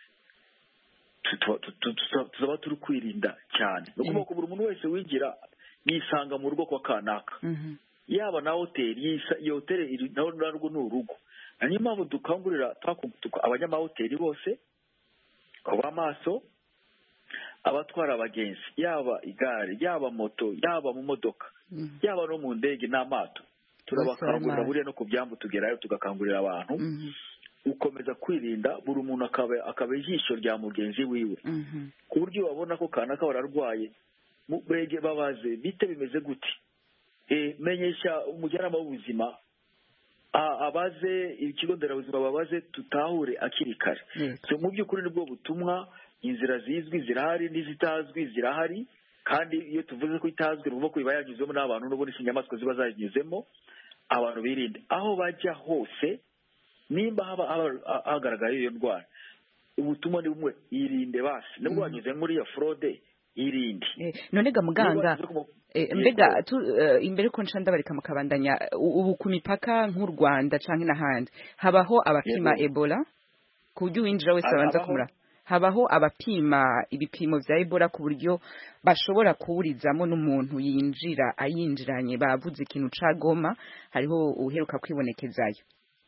tuzaba turi kwirinda cyane. Ni ukuvuga ko buri muntu wese winjira yisanga mu rugo kwa kanaka, yaba na hoteli, iyo hoteli narwo ni urugo. Niyo mpamvu dukangurira abanyamahoteli bose kuba maso, abatwara abagenzi, yaba igare, yaba moto, yaba mu modoka, yaba no mu ndege n'amato, turabakangurira buriya no ku byambu tugerayo tugakangurira abantu ukomeza kwirinda. Buri muntu akaba ijisho rya mugenzi wiwe, ku buryo babona ko kanaka bararwaye bege babaze bite bimeze gute, menyesha umujyanama w'ubuzima, abaze ikigo nderabuzima, babaze tutahure akiri kare. So mu by'ukuri nibwo butumwa. Inzira zizwi zirahari n'izitazwi zirahari, kandi iyo tuvuze ko itazwi ni ukuvuga ko iba yanyuzemo n'abantu n'ubundi si inyamaswa ziba zanyuzemo. Abantu birinde aho bajya hose, nimba haba hagaragaye iyo ndwara, ubutumwa ni bumwe, irinde basi. Nubwo wanyuze muri iyo fraude, irinde. None ga muganga, mbega imbere ko nshanda barika mukabandanya, ubu ku mipaka nk'u Rwanda canke n'ahandi habaho abapima Ebola ku buryo winjira wese abanza kumura? Habaho abapima ibipimo vya Ebola ku buryo bashobora kuburizamo n'umuntu yinjira ayinjiranye bavuze ikintu ca Goma, hariho uheruka kwibonekezayo?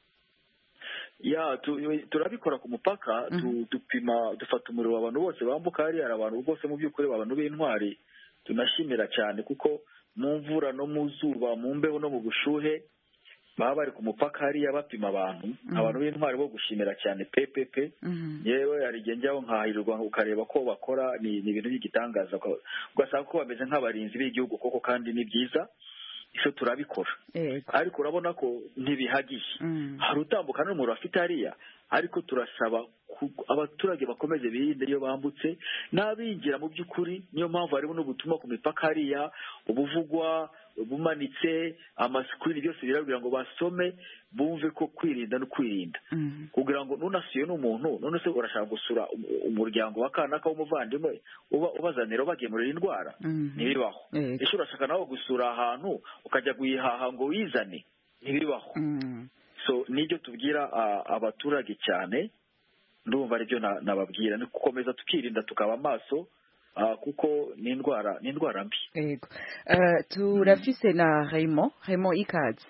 Ya turabikora ku mupaka, dupima dufata umuriro abantu bose bambuka hari abantu bose mu by'ukuri abantu b'intwari tunashimira cyane, kuko mu mvura no mu zuba, mu mbeho no mu bushuhe baba bari ku mupaka hariya bapima abantu. Abantu b'intwari bo gushimira cyane pepepe. Yewe hari igihe njyaho nkahirirwa ukareba ko bakora, ni ibintu by'igitangaza, ugasanga ko bameze nk'abarinzi b'igihugu koko, kandi ni byiza. Icyo turabikora, ariko urabona ko ntibihagije. Hari utambuka n'umuntu afite hariya, ariko turasaba abaturage bakomeze birinde iyo bambutse n'abinjira mu by'ukuri. Niyo mpamvu harimo n'ubutumwa ku mipaka hariya ubuvugwa bumanitse, amasikirini byose birabwira ngo basome bumve ko kwirinda no kwirinda, kugira ngo nunasuye n'umuntu none se urashaka gusura umuryango wa kanaka w'umuvandimwe uba ubazanira bagemurira indwara, ntibibaho. Ese urashaka nawe gusura ahantu ukajya guyihaha ngo wizane, ntibibaho. So nibyo tubwira abaturage cyane, ndumva aribyo nababwira, ni gukomeza tukirinda tukaba amaso kuko ni indwara ni indwara mbi. Yego, turafise na Raymond. Raymond ikaze.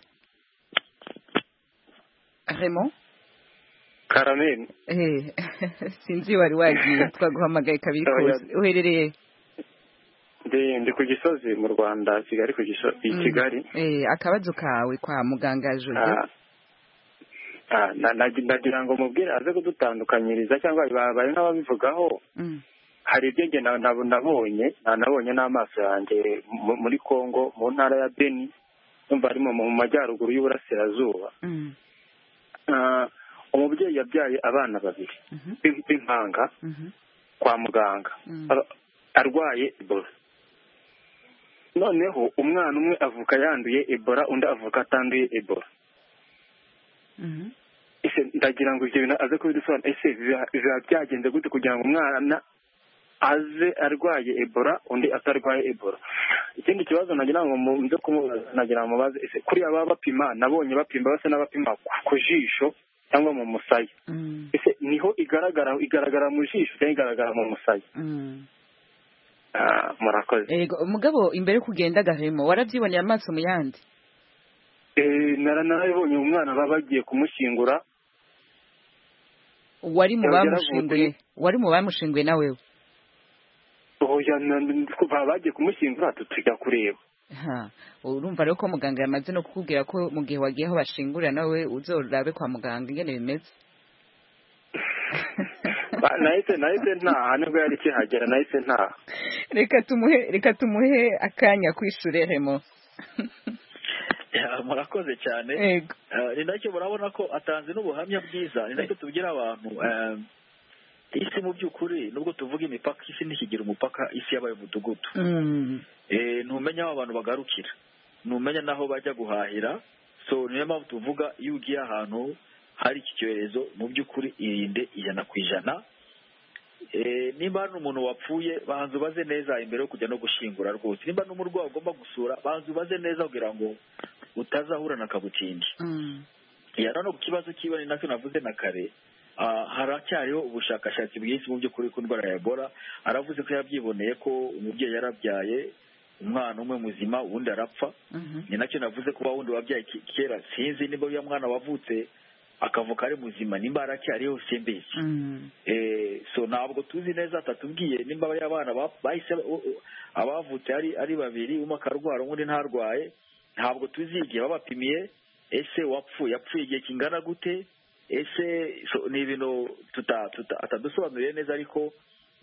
Raymond Karameni. Eh sinzi wari wagiye twaguhamagaye kabiri kose. Uherereye? Ndi ndi ku Gisozi mu Rwanda, Kigali ku Gisozi i Kigali. Eh akabazo kawe kwa muganga Jose. Ah nagira ngo mubwire aze kudutandukanyiriza cyangwa babaye nk'ababivugaho. Hari ibyo nge nabonye nabonye n'amaso yanjye muri Kongo mu ntara ya Beni, numva ari mu majyaruguru y'uburasirazuba. Umubyeyi yabyaye abana babiri b'impanga kwa muganga arwaye Ebola. Noneho umwana umwe avuka yanduye Ebola, undi avuka atanduye Ebola. Ese ndagira ngo ibyo bintu aze kubidusobanura, ese biba byagenze gute kugira ngo umwana aze arwaye Ebola undi atarwaye Ebola? Ikindi kibazo nagira ngo nze kumubaza, nagira ngo mubaze, ese kuri aba bapima nabonye bapima base n'abapima ku jisho cyangwa mu musaya, ese niho igaragara igaragara mu jisho cyangwa igaragara mu musaya? Ah, murakoze. Yego, umugabo imbere kugenda Gahemo warabyiboneye amaso mu yandi? Eh narabonye umwana babagiye kumushyingura. Wari mu bamushinguye? Wari mu bamushinguye na wewe? Oya, babagiye kumushyingura tutujya kureba. Ha, urumva rero ko muganga yamaze no kukubwira ko mu gihe wagiye aho bashingura nawe uzorabe kwa muganga ingene bimeze? Nahise nahise nta nibwo yari kihagera, nahise nta. Reka tumuhe reka tumuhe akanya kwishure Remo. Murakoze cyane. Ni nacyo murabona ko atanze n'ubuhamya bwiza, ni nacyo tubwira abantu. Isi mu by'ukuri nubwo tuvuga imipaka, isi ntikigira umupaka, isi yabaye umudugudu. Ntumenya aho abantu bagarukira, ntumenya naho bajya guhahira. So niyo mpamvu tuvuga iyo ugiye ahantu hari iki cyorezo mu by'ukuri irinde ijana ku ijana. Nimba hari umuntu wapfuye banza ubaze neza imbere yo kujya no gushingura rwose. Nimba n'umurwayi ugomba gusura banza ubaze neza kugira ngo utazahura na kabutindi. Yara no ku kibazo kiba ni nacyo navuze na kare. Haracyariho ubushakashatsi bwinshi mu by'ukuri ku ndwara ya Ebola. Aravuze ko yabyiboneye ko umubyeyi yarabyaye umwana umwe muzima uwundi arapfa. Ni nacyo navuze ko wundi wabyaye kera sinzi nimba uyu mwana wavutse akavuka ari muzima nimba aracyariho simbizi. So ntabwo tuzi neza, atatubwiye nimba bari abana bahise abavutse ari ari babiri, umwe akarwara undi ntarwaye. Ntabwo tuzi igihe babapimiye, ese wapfuye yapfuye igihe kingana gute, ese ni ibintu atadusobanuriye neza, ariko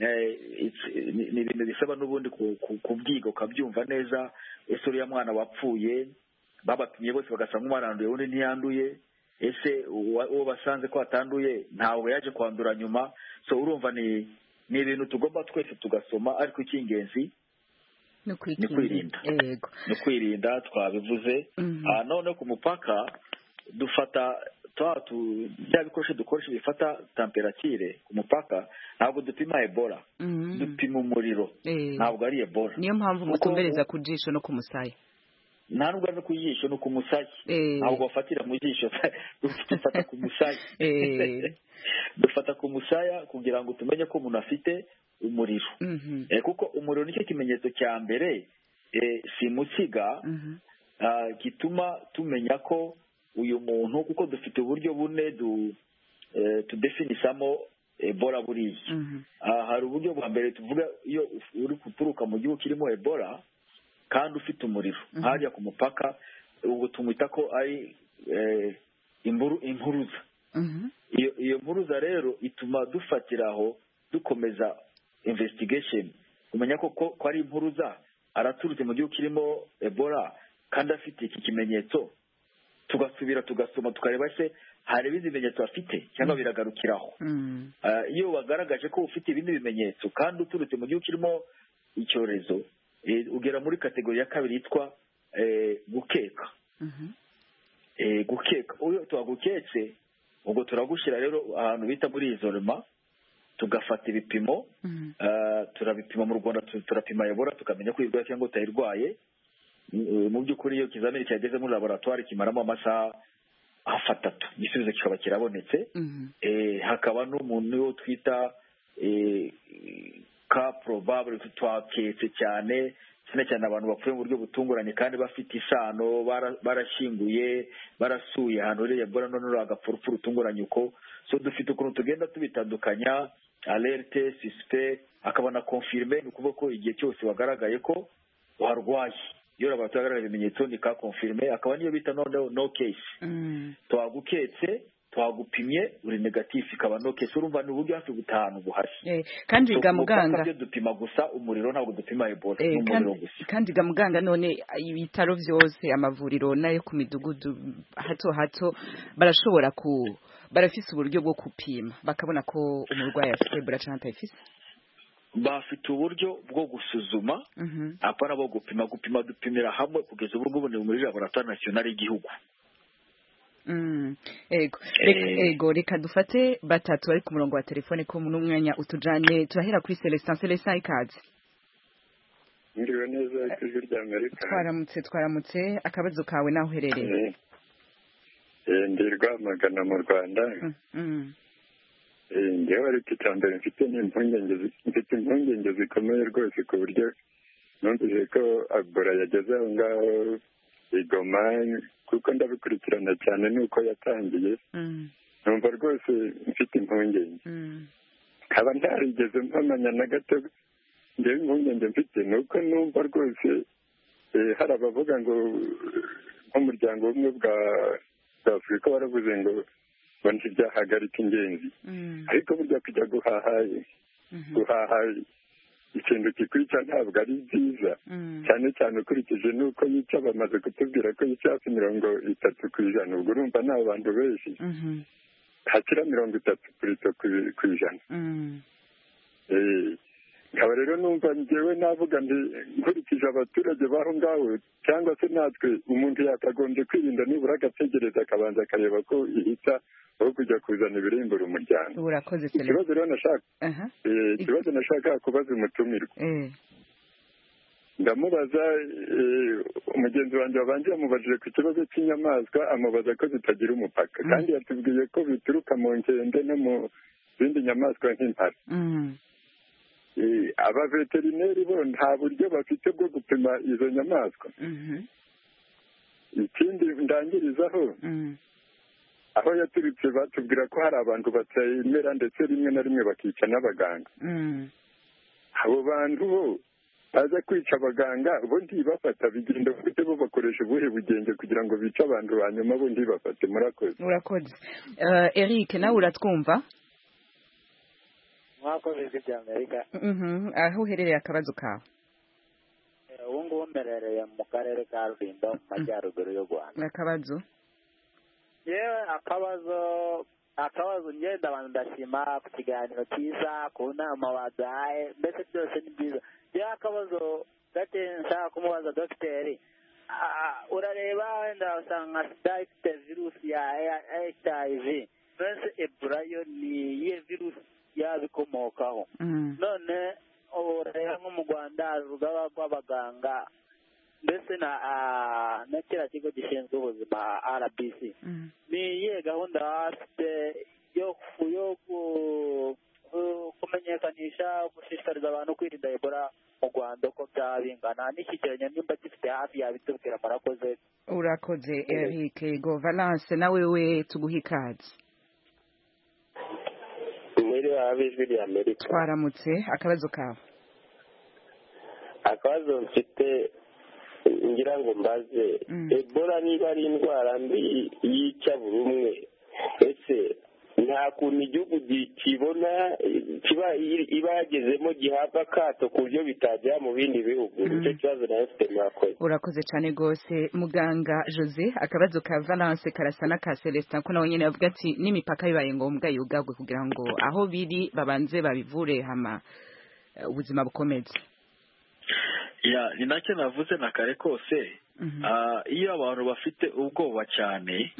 ni ibintu bisaba n'ubundi kubwiga ukabyumva neza. Ese uriya mwana wapfuye babapimye bose bagasanga umwana aranduye undi ntiyanduye, ese uwo basanze ko atanduye ntabwo yaje kwandura nyuma. So urumva ni ni ibintu tugomba twese tugasoma, ariko icy'ingenzi ni kwirinda. Ni kwirinda twabivuze. None ku mupaka dufata bya bikoresho dukoresha bifata temperature ku mupaka, ntabwo dupima Ebola, dupima umuriro, ntabwo ari Ebola. Niyo mpamvu mutumbereza ku jisho no ku musaya. Nta nubwo ari ku jisho no ku musaya, ntabwo bafatira mu jisho, dufata ku musaya. Dufata ku musaya kugira ngo tumenye ko umuntu afite umuriro, kuko umuriro nicyo kimenyetso cya mbere simusiga gituma tumenya ko uyu muntu, kuko dufite uburyo bune tudefinisamo Ebola buriya. Hari uburyo bwa mbere tuvuga iyo uri guturuka mu gihugu kirimo Ebola kandi ufite umuriro hajya ku mupaka, ubwo tumwita ko ari impuruza. Iyo mpuruza rero ituma dufatiraho dukomeza investigation, kumenya ko ko ari impuruza, araturutse mu gihugu kirimo Ebola kandi afite iki kimenyetso. tugasubira tugasoma tukareba se hari ibindi bimenyetso bafite cyangwa biragarukiraho. Iyo wagaragaje ko ufite ibindi bimenyetso kandi uturutse mu gihugu kirimo icyorezo ugera muri kategori ya kabiri yitwa gukeka. Gukeka iyo twaguketse ubwo turagushyira rero ahantu bita muri izorema tugafata ibipimo turabipima mu Rwanda turapima Ebola tukamenya ko irwaye cyangwa utayirwaye. Mu by'ukuri iyo ikizamini cyageze muri laboratoire kimaramo amasaha hafi atatu igisubizo kikaba kirabonetse. Hakaba n'umuntu wo twita ka probable twaketse cyane cyane cyane abantu bapfuye mu buryo butunguranye kandi bafite isano barashyinguye barasuye ahantu rero Ebola none agapfurupfu rutunguranye uko. So dufite ukuntu tugenda tubitandukanya alerte suspect akaba na confirme, ni ukuvuga ko igihe cyose wagaragaye ko warwaye iyo laboratoire yagaragaje ibimenyetso ni ka confirme, akaba niyo bita no no case. Twaguketse twagupimye uri negatif ikaba no case. Urumva ni uburyo hafi butanu buhashye kandi ga muganga byo dupima gusa umuriro ntabwo dupima Ebola n'umuriro gusa. Kandi ga muganga none ibitaro byose amavuriro nayo ku midugudu hato hato barashobora ku barafise uburyo bwo kupima bakabona ko umurwayi afite Ebola cyangwa atayifise? Bafite uburyo bwo gusuzuma apana bo gupima gupima dupimira hamwe kugeza ubu ngubu ni muri laboratoire nationale y'igihugu. Mm. Ego reka ego reka dufate batatu ari ku murongo wa telefone ko mu mwanya utujane turahera kuri Celestin. Celestin ikaze. Ngiriwe neza ijwi rya Amerika. Twaramutse twaramutse akabazo kawe naho uherereye? Eh ndirwa magana mu Rwanda. Mm. Eh ngewe ariko cyambere mfite n'impungenge mfite impungenge zikomeye rwose ku buryo numvise ko Ebola yageze aho ngaho Igoma kuko ndabikurikirana cyane nuko yatangiye. Numva rwose mfite impungenge. Kaba ntarigeze mpamanya na gato ngewe impungenge mfite nuko numva rwose hari abavuga ngo nk'umuryango w'ubumwe bwa Afurika waravuze ngo ngo ntibyahagarika ingenzi, ariko burya kujya guhaha guhaha ikintu kikwica ntabwo ari byiza, cyane cyane ukurikije nuko yica bamaze kutubwira ko yica hafi mirongo itatu ku ijana. Ubwo urumva ni abantu benshi hakira mirongo itatu ku ijana. Nkaba rero numva njyewe navuga ndi nkurikije abaturage baho ngaho cyangwa se natwe umuntu yakagombye kwirinda nibura agategereza akabanza akareba ko ihita aho kujya kuzana ibirimbura umuryango. Urakoze cyane. Ikibazo rero nashaka ikibazo nashaka kubaza umutumirwa. Ndamubaza umugenzi wanjye wabanje yamubajije ku kibazo cy'inyamaswa amubaza ko zitagira umupaka kandi yatubwiye ko bituruka mu nkende no mu zindi nyamaswa nk'impara. Abaveterineri bo nta buryo bafite bwo gupima izo nyamaswa. Ikindi ndangirizaho aho yaturutse batubwira ko hari abantu batayemera ndetse rimwe na rimwe bakica n'abaganga. Abo bantu bo baza kwica abaganga bo ntibafata bigenda gute bo bakoresha ubuhe bugenge kugira ngo bice abantu hanyuma bo ntibafate? Murakoze. Urakoze. Eric nawe uratwumva? Mwakoze ijwi rya Amerika. Aho uherereye akabazo kawe? Ubu ngubu mberereye mu karere ka Rulindo mu majyaruguru y'u Rwanda. Akabazo? Yewe akabazo akabazo ngenda abantu ndashima ku kiganiro cyiza ku nama baduhaye mbese byose ni byiza. Yewe akabazo gake nshaka kumubaza dogiteri, urareba wenda usanga sida ifite virusi ya H I V, mbese Ebola yo ni iyihe virusi yabikomokaho? None urareba nko mu Rwanda hari urugaba rw'abaganga mbese na na kiriya kigo gishinzwe ubuzima R B C, ni iyihe gahunda bafite yo yo kumenyekanisha gushishikariza abantu kwirinda Ebola mu Rwanda uko byaba bingana n'icyegeranyo nimba gifite hafi yabitubwira? Murakoze. Urakoze Eric. Go Valence nawe we tuguha ikaze. Mwiriwe abijwi rya Amerika. Twaramutse akabazo kawe? Akabazo mfite ngira ngo mbaze, Ebola niba ari indwara mbi yica buri umwe, ese nta kuntu igihugu kibona kiba iba yagezemo gihabwa akato ku buryo bitajya mu bindi bihugu nicyo kibazo nawe ufite mwakoze urakoze cyane rwose muganga Jose akabazo ka Valence karasa na ka Celestin ko nawe nyine avuga ati n'imipaka bibaye ngombwa yugagwe kugira ngo aho biri babanze babivure hama ubuzima bukomeze. ya ni nacyo navuze na kare kose iyo abantu bafite ubwoba cyane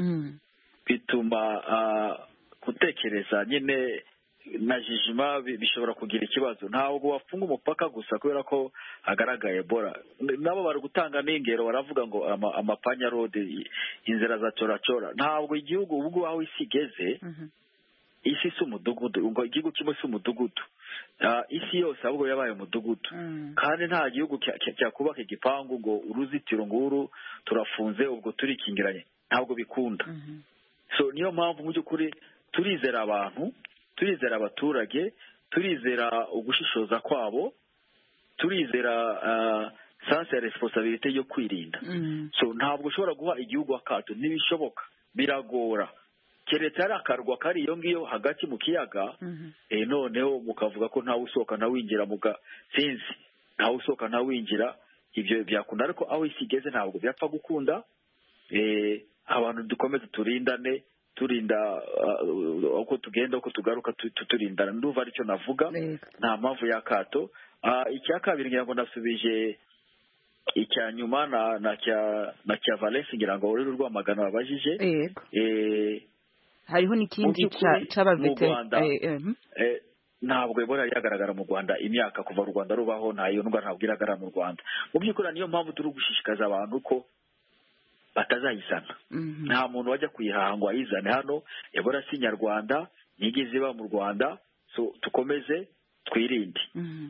bituma gutekereza nyine na jijima bishobora kugira ikibazo. Ntabwo wafunga umupaka gusa kubera ko hagaragaye Ebola. Nabo bari gutanga n'ingero baravuga ngo amapanya road inzira za coracora. Ntabwo igihugu ubwo aho isi igeze isi si umudugudu ngo igihugu kimwe si umudugudu. Isi yose ahubwo yabaye umudugudu kandi nta gihugu cyakubaka igipangu ngo uruzitiro nguru turafunze ubwo turikingiranye ntabwo bikunda. So niyo mpamvu mu by'ukuri turizera abantu, turizera abaturage, turizera ugushishoza kwabo, turizera sense ya responsibility yo kwirinda. So ntabwo ushobora guha igihugu akato, ntibishoboka, biragora. Keretse ari akarwa kari iyo ngiyo hagati mu kiyaga, eh noneho mukavuga ko ntawe usohoka na winjira muga sinzi ntawe usohoka na winjira, ibyo byakunda. Ariko aho isi igeze ntabwo byapfa gukunda. eh abantu dukomeze turindane, turinda uko tugenda uko tugaruka turindana. Ndumva aricyo navuga, nta mpamvu y'akato. Icya kabiri ngira ngo nasubije icya nyuma na na cya na cya Valence ngira ngo uri rwamagana babajije. eh hariho n'ikindi c'abavete eh ntabwo Ebola yagaragara mu Rwanda imyaka kuva u Rwanda rubaho, nta iyo ndwara ntabwo iragaragara mu Rwanda. Mu by'ukuri niyo mpamvu turi gushishikaza abantu ko batazayizana. Nta muntu wajya kuyihaha ngo ayizane hano. Ebola si nyarwanda, nigeze iba mu Rwanda. So tukomeze twirinde.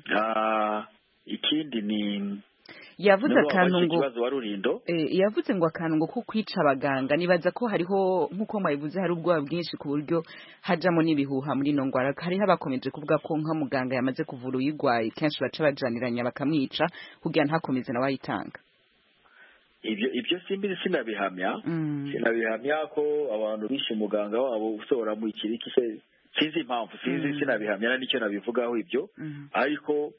Ikindi ni yavuze akantu ngo eh yavuze ngo akantu ngo ko kwica abaganga. Nibaza ko hariho nkuko mwabivuze hari ubwoba bwinshi ku buryo hajamo n'ibihuha muri no ngwara. Hariho abakomeje kuvuga ko nka muganga yamaze kuvura uyigwaye kenshi baca bajaniranya bakamwica kugira ntakomeze na wayitanga. Ibyo ibyo simbi sinabihamya sinabihamya ko abantu bishe muganga wabo usohora mu ikiriki se sinzi impamvu sinzi sinabihamya n'icyo nabivugaho ibyo. Ariko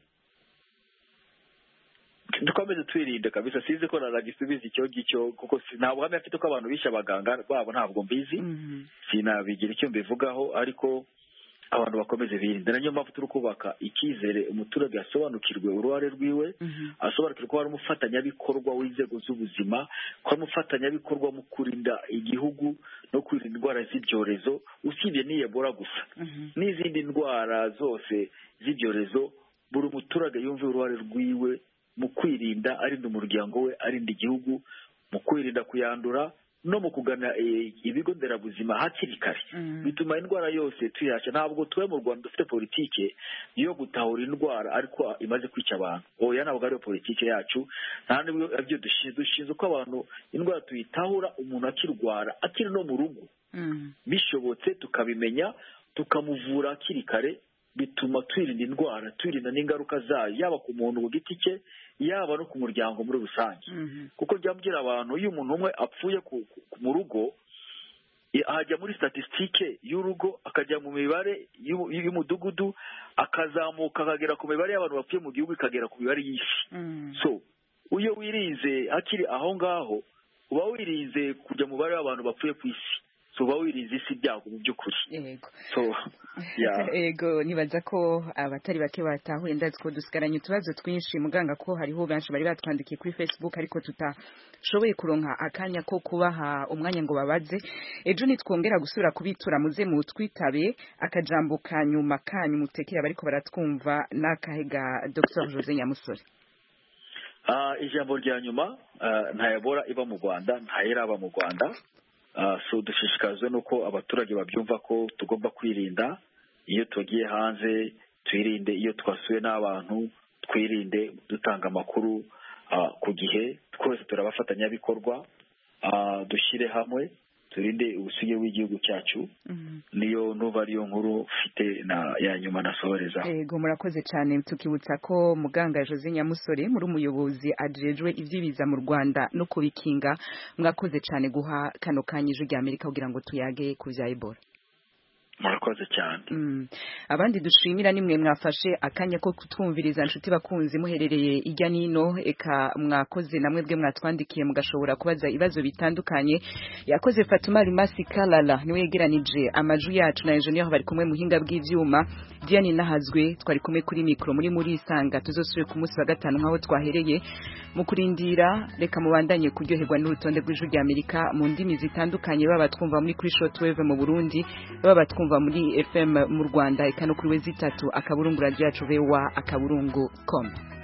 dukomeze twirinde kabisa. Sinzi ko naragisubiza icyo gicyo kuko ntabwo hamwe afite ko abantu bishe abaganga babo ntabwo mbizi. Sinabigira icyo mbivugaho ariko abantu bakomeze birinde. Nanyo mpamvu turi kubaka ikizere umuturage asobanukirwe uruhare rwiwe, asobanukirwe ko ari umufatanyabikorwa w'inzego z'ubuzima, ko ari umufatanyabikorwa mu kurinda igihugu no kwirinda indwara z'ibyorezo. Usibye ni Ebola gusa n'izindi ndwara zose z'ibyorezo, buri muturage yumve uruhare rwiwe mu kwirinda, arinda umuryango we, arinda igihugu, mu kwirinda kuyandura no mu kugana ibigo nderabuzima hakiri kare. Bituma indwara yose tuyasha. Ntabwo tuwe mu Rwanda dufite politike yo gutahura indwara ariko imaze kwica abantu. Oya ntabwo ari politike yacu. Nta nibyo abyo dushinzwe ko abantu indwara tuyitahura umuntu akirwara akiri no mu rugo. Bishobotse tukabimenya tukamuvura hakiri kare, bituma twirinda indwara, twirinda n'ingaruka zayo yaba ku muntu ku giti cye yaba no ku muryango muri rusange. Kuko byambwira abantu iyo umuntu umwe apfuye mu rugo ajya muri statistike y'urugo, akajya mu mibare y'umudugudu, akazamuka akagera ku mibare y'abantu bapfuye mu gihugu, ikagera ku mibare y'isi. So iyo wirinze hakiri aho ngaho uba wirinze kujya mu mubare w'abantu bapfuye ku isi. Tuba wirinze isi byago mu by'ukuri. Yego. So yeah. Yego nibaza ko abatari bake batahuye ndazi ko dusigaranye utubazo twinshi muganga, ko hariho benshi bari batwandikiye kuri Facebook ariko tutashoboye kuronka akanya ko kubaha umwanya ngo babaze. Ejo nitwongera gusura kubitura muze mu twitabe akajambo kanyuma kanyu mutekera bariko baratwumva nakahega Doctor Jose Nyamusore. Ah uh, ijambo rya nyuma uh, nta Ebola iba mu Rwanda, nta iraba mu Rwanda. Uh, so dushishikazwe nuko abaturage babyumva ko tugomba kwirinda iyo tugiye hanze, twirinde iyo twasuye n'abantu, twirinde dutanga amakuru uh, ku gihe. Twese turabafatanya bikorwa, uh, dushire hamwe turinde ubusugire w'igihugu cyacu. mm-hmm. Niyo nuba ariyo nkuru ufite na ya nyuma nasohoreza. Yego murakoze cyane. Tukibutsa ko muganga Jose Nyamusore muri umuyobozi ajejwe ivyibiza mu Rwanda no kubikinga. Mwakoze cyane guha kano kanyije rya Amerika kugira ngo tuyage ku vya Ebola. murakoze cyane mm. abandi dushimira nimwe mwafashe akanya ko kutwumviriza nshuti bakunzi muherereye ijya nino eka mwakoze namwe bwe mwatwandikiye mugashobora kubaza ibibazo bitandukanye yakoze Fatuma Rimasi Kalala niwe yegeranije amaju yacu na engineer bari kumwe muhinga bw'ivyuma Diane Nahazwe twari kumwe kuri micro muri muri isanga tuzosubire ku munsi wa gatanu nkaho twahereye mu kurindira reka mubandanye kuryoherwa n'urutonde rw'ijwi rya Amerika mu ndimi zitandukanye baba twumva muri kuri shortwave mu Burundi baba twumva muri F M mu Rwanda eka no kuri wezi itatu akaburungu radio yacu vewa akaburungu com